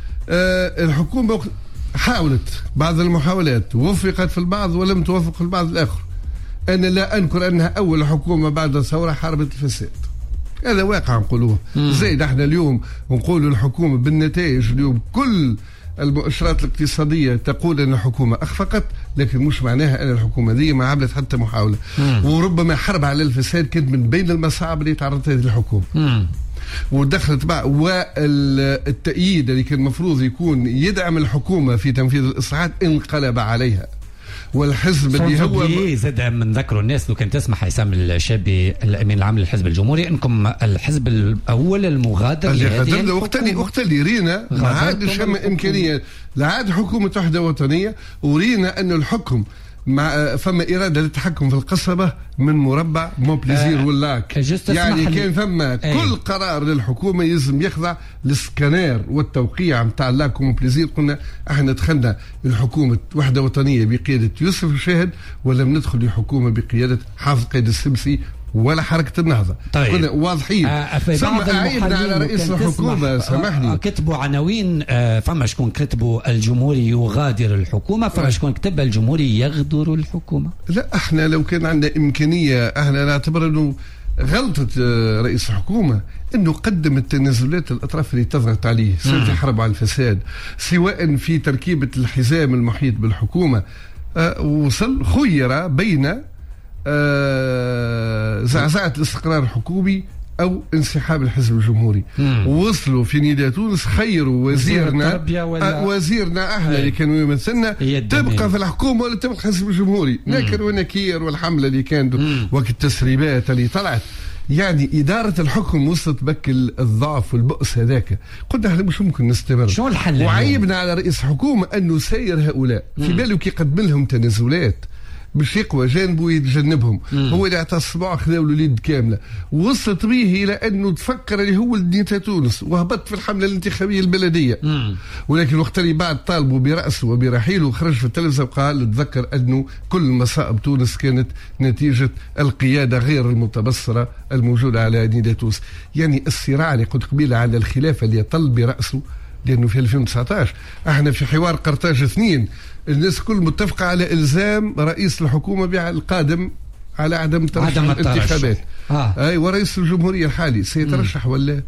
الحكومة حاولت بعض المحاولات، وفقت في البعض ولم توفق في البعض الآخر. أنا لا أنكر أنها أول حكومة بعد الثورة حاربت الفساد، هذا واقع نقولوه. زي احنا اليوم نقول الحكومة بالنتائج اليوم كل المؤشرات الاقتصادية تقول أن الحكومة أخفقت، لكن مش معناها أن الحكومة دي ما عملت حتى محاولة. وربما حرب على الفساد كانت من بين المصاعب اللي تعرضت هذه الحكومة. ودخلت بقى والتأييد اللي كان المفروض يكون يدعم الحكومة في تنفيذ الإصلاحات انقلب عليها. والحزب اللي هو زاد من ذكروا الناس لو كان تسمح عصام الشابي الامين العام للحزب الجمهوري انكم الحزب الاول المغادر لهذه وقت اللي رينا ما عادش امكانيه، لا عاد حكومه وحده وطنيه، ورينا انه الحكم مع فما إرادة للتحكم في القصبة من مربع مونبليزير واللاك. يعني كان فما كل قرار للحكومة يلزم يخضع للسكانير والتوقيع متاع اللاك ومونبليزير. قلنا احنا دخلنا الحكومة وحدة وطنية بقيادة يوسف الشاهد، ولم ندخل لحكومة بقيادة حافظ قيد السمسي ولا حركة النهضة. طيب. كنا واضحين. ثم عيبنا على رئيس الحكومة سامحني. كتبوا عناوين، فما شكون كتبوا الجمهوري يغادر الحكومة، فما شكون كتب الجمهوري يغدر الحكومة. لا احنا لو كان عندنا إمكانية احنا نعتبر انه غلطة رئيس الحكومة انه قدم التنازلات للاطراف اللي تضغط عليه، سواء في حرب على الفساد، سواء في تركيبة الحزام المحيط بالحكومة. وصل خير بين زعزعة الاستقرار الحكومي أو انسحاب الحزب الجمهوري. وصلوا في نداء تونس خيروا وزيرنا احنا اللي كانوا يمثلنا تبقى في الحكومة ولا تبقى الحزب الجمهوري. نكر ونكير والحملة اللي كانت وقت التسريبات اللي طلعت، يعني إدارة الحكم وصلت بك الضعف والبؤس هذاك. قلنا احنا مش ممكن نستمر. شو الحل؟ وعيبنا على رئيس الحكومة أنه سير هؤلاء في باله كي يقدم لهم تنازلات. باش يقوى جانبه ويتجنبهم. هو اللي اعطى الصباع خذاو الوليد كامله، وصلت به الى انه تفكر اللي هو لديتا تونس وهبط في الحمله الانتخابيه البلديه. ولكن وقت اللي بعد طالبوا براسه وبرحيله خرج في التلفزه وقال تذكر انه كل مصائب تونس كانت نتيجه القياده غير المتبصره الموجوده على نيدا تونس. يعني الصراع اللي قلت قبيله على الخلافه اللي طل براسه، لانه في 2019 احنا في حوار قرطاج 2 الناس كل متفقه على الزام رئيس الحكومه القادم على عدم ترشح الانتخابات. اي ورئيس الجمهوريه الحالي سيترشح ولا؟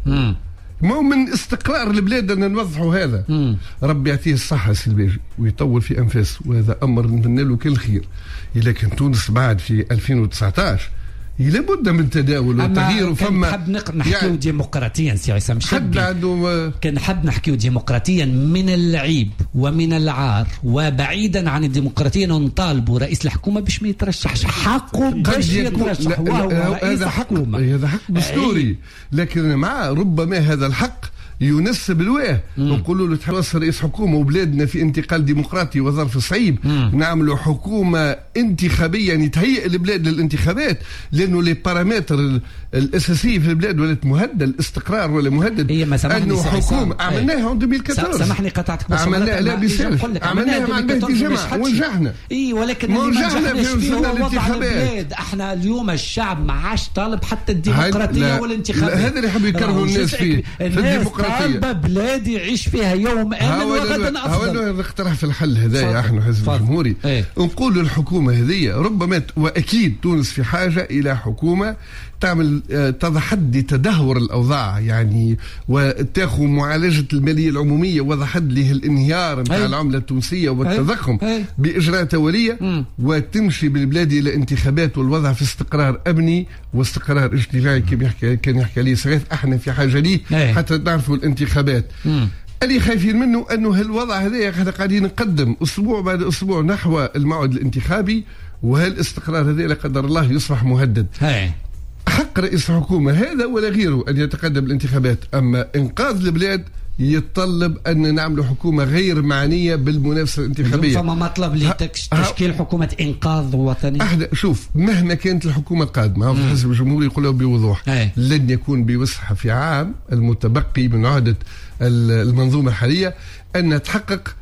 ما من استقرار البلاد ان نوضحوا هذا. ربي يعطيه الصحه سي الباجي ويطول في انفاسه، وهذا امر نتمنى له كل خير. لكن تونس بعد في 2019 لابد من تداول وتغيير. وفما نحب نحكيو يعني ديمقراطيا سي عصام شبي كان نحب نحكيو ديمقراطيا من العيب ومن العار وبعيدا عن الديمقراطيه، نطالبوا رئيس الحكومه باش ما يترشحش، حقه باش يترشح وهو هذا حق دستوري. لكن مع ربما هذا الحق ينسب الواه نقولوا له تحرص رئيس حكومه وبلادنا في انتقال ديمقراطي وظرف صعيب، نعملوا حكومه انتخابيه يعني تهيئ البلاد للانتخابات، لانه لي بارامتر الاساسيه في البلاد ولات مهدد، الاستقرار ولا مهدد. انه حكومه عملناها 2014 سامحني قطعتك عملناها لا بيسالش، عملناها مع البهدي جماعه ونجحنا. ولكن اللي ما نجحناش فيه هو وضع البلاد. احنا اليوم الشعب ما عادش طالب حتى الديمقراطيه والانتخابات. هذا اللي يحبوا يكرهوا الناس فيه في الديمقراطيه. طالبة بلاد يعيش فيها يوم آمن وغدا أفضل. هو نقترح في الحل هذايا احنا حزب الجمهوري نقول الحكومة هذية ربما وأكيد تونس في حاجة إلى حكومة تعمل تضحد تدهور الأوضاع يعني وتاخذ معالجة المالية العمومية وضحد له الانهيار نتاع العملة التونسية والتضخم بإجراءات أولية وتمشي بالبلاد إلى انتخابات والوضع في استقرار أمني واستقرار اجتماعي كما كان يحكي عليه سغيث. احنا في حاجة ليه حتى نعرفوا الانتخابات. اللي خايفين منه انه هالوضع هذا احنا قاعدين نقدم اسبوع بعد اسبوع نحو الموعد الانتخابي، وهالاستقرار هذا لا قدر الله يصبح مهدد. حق رئيس الحكومه هذا ولا غيره ان يتقدم الانتخابات، اما انقاذ البلاد يتطلب ان نعمل حكومه غير معنيه بالمنافسه الانتخابيه. فما مطلب لتشكيل حكومه انقاذ وطني. احنا شوف مهما كانت الحكومه القادمه الحزب الجمهوري يقولوا بوضوح لن يكون بوسعها في عام المتبقي من عهده المنظومه الحاليه ان تحقق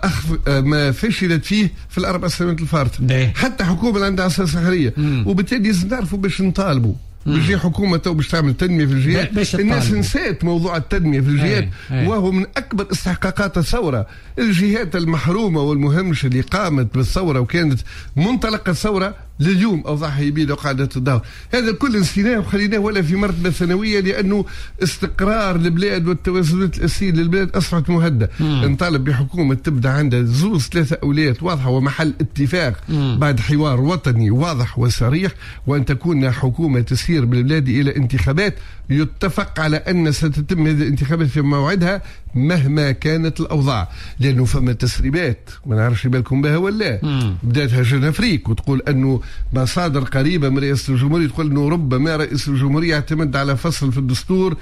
ما فشلت فيه في الاربع سنوات الفارطه. حتى حكومه اللي عندها اساس حريه، وبالتالي لازم نعرفوا باش نطالبوا بيجي حكومة تو باش تعمل تنمية في الجهات. الناس نسيت موضوع التنمية في الجهات وهو من أكبر استحقاقات الثورة. الجهات المحرومة والمهمشة اللي قامت بالثورة وكانت منطلق الثورة لليوم أوضاعها يبيد وقاعدة تدهور. هذا كل نسيناه وخليناه ولا في مرتبة ثانوية، لأنه استقرار البلاد والتوازنات الأساسية للبلاد أصبحت مهددة. نطالب بحكومة تبدأ عندها 2-3 أولويات واضحة ومحل اتفاق بعد حوار وطني واضح وصريح، وأن تكون حكومة تسير بالبلاد إلى انتخابات يتفق على أن ستتم هذه الانتخابات في موعدها مهما كانت الأوضاع. لأنه فما تسريبات ما نعرفش بالكم بها ولا بداتها جنافريك وتقول أنه مصادر قريبة من رئاسة الجمهورية تقول أنه ربما رئيس الجمهورية يعتمد على فصل في الدستور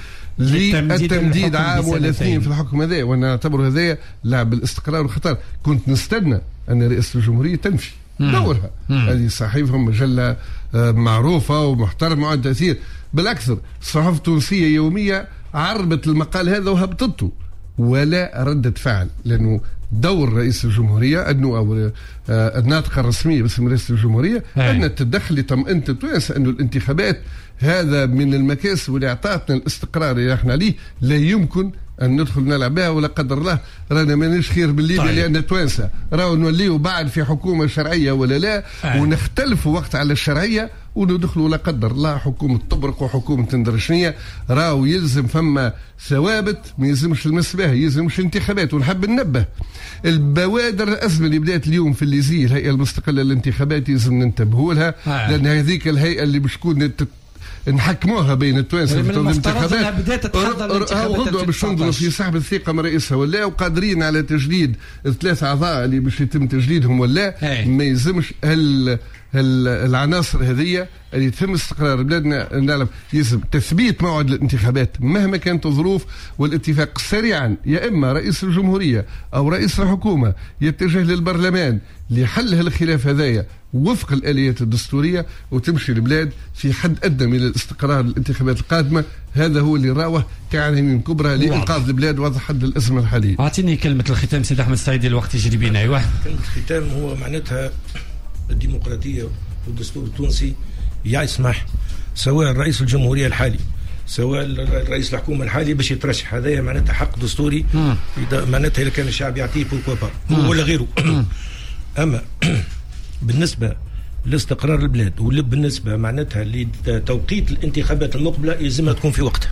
للتمديد عام ولا 2 في الحكم هذا، وأنا أعتبر هذا لعب الاستقرار والخطر. كنت نستنى أن رئاسة الجمهورية تنفي دورها. هذه صحيفة مجلة معروفة ومحترمة وعندها تأثير، بالأكثر الصحف التونسية يومية عربت المقال هذا وهبطته ولا ردة فعل. لأنه دور رئيس الجمهورية أنه أو الناطقة الرسمية باسم رئيس الجمهورية أن تدخل لطمأنة التوانسة أنه الانتخابات هذا من المكاسب اللي أعطتنا الاستقرار اللي احنا عليه لا يمكن أن ندخل نلعب بها ولا قدر الله رانا ماناش خير بالليبيا. لأن التوانسة راهو نوليو بعد في حكومة شرعية ولا لا ونختلفوا وقت على الشرعية وندخلوا لا قدر الله حكومة طبرق وحكومة اندرشنية. راهو يلزم فما ثوابت ما يلزمش المس بها، يلزمش انتخابات. ونحب ننبه البوادر الأزمة اللي بدأت اليوم في الليزي الهيئة المستقلة للانتخابات لازم ننتبهوا لها، لأن هذيك الهيئة اللي باش تكون نحكموها بين التوانسه في تنظيم الانتخابات بدات تحضر الانتخابات باش تنظروا في سحب الثقه من رئيسها ولا، وقادرين على تجديد 3 أعضاء اللي باش يتم تجديدهم ولا. ما يلزمش العناصر هذه اللي يتم استقرار بلادنا. نعلم يلزم تثبيت موعد الانتخابات مهما كانت الظروف، والاتفاق سريعا، يا اما رئيس الجمهوريه او رئيس الحكومه يتجه للبرلمان لحل الخلاف هذايا وفق الآليات الدستورية، وتمشي البلاد في حد أدنى من الاستقرار الانتخابات القادمة. هذا هو اللي راوه كعناوين كبرى لإنقاذ البلاد ووضع حد الأزمة الحالية. أعطيني كلمة الختام سيد أحمد السعيدي، الوقت يجري بينا. أيوة، كلمة الختام هو معناتها الديمقراطية والدستور التونسي يسمح سواء رئيس الجمهورية الحالي سواء رئيس الحكومة الحالي باش يترشح، هذا معناتها حق دستوري. معناتها إذا كان الشعب يعطيه بوركوا با ولا غيره. أما بالنسبة لاستقرار البلاد وبالنسبة معناتها لتوقيت الانتخابات المقبلة يلزمها تكون في وقتها.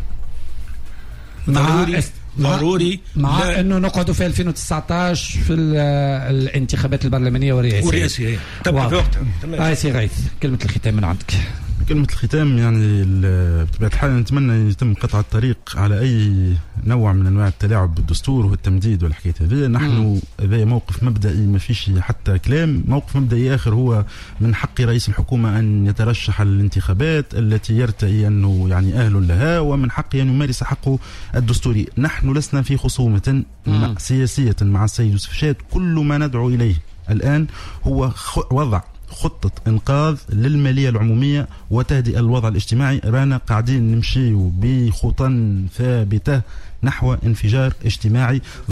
ضروري مع انه نقعدوا في 2019 في الانتخابات البرلمانية والرئاسية تبقى في وقتها. سي غيث، كلمة الختام من عندك. كلمة الختام يعني بطبيعة الحال نتمنى يتم قطع الطريق على أي نوع من أنواع التلاعب بالدستور والتمديد والحكاية هذه. نحن هذا موقف مبدئي ما فيش حتى كلام. موقف مبدئي آخر هو من حق رئيس الحكومة أن يترشح للانتخابات التي يرتئي أنه يعني أهل لها، ومن حقه أن يمارس حقه الدستوري. نحن لسنا في خصومة سياسية مع السيد يوسف شاد. كل ما ندعو إليه الآن هو وضع خطة إنقاذ للمالية العمومية وتهدئة الوضع الاجتماعي. رانا قاعدين نمشي بخطى ثابتة نحو انفجار اجتماعي.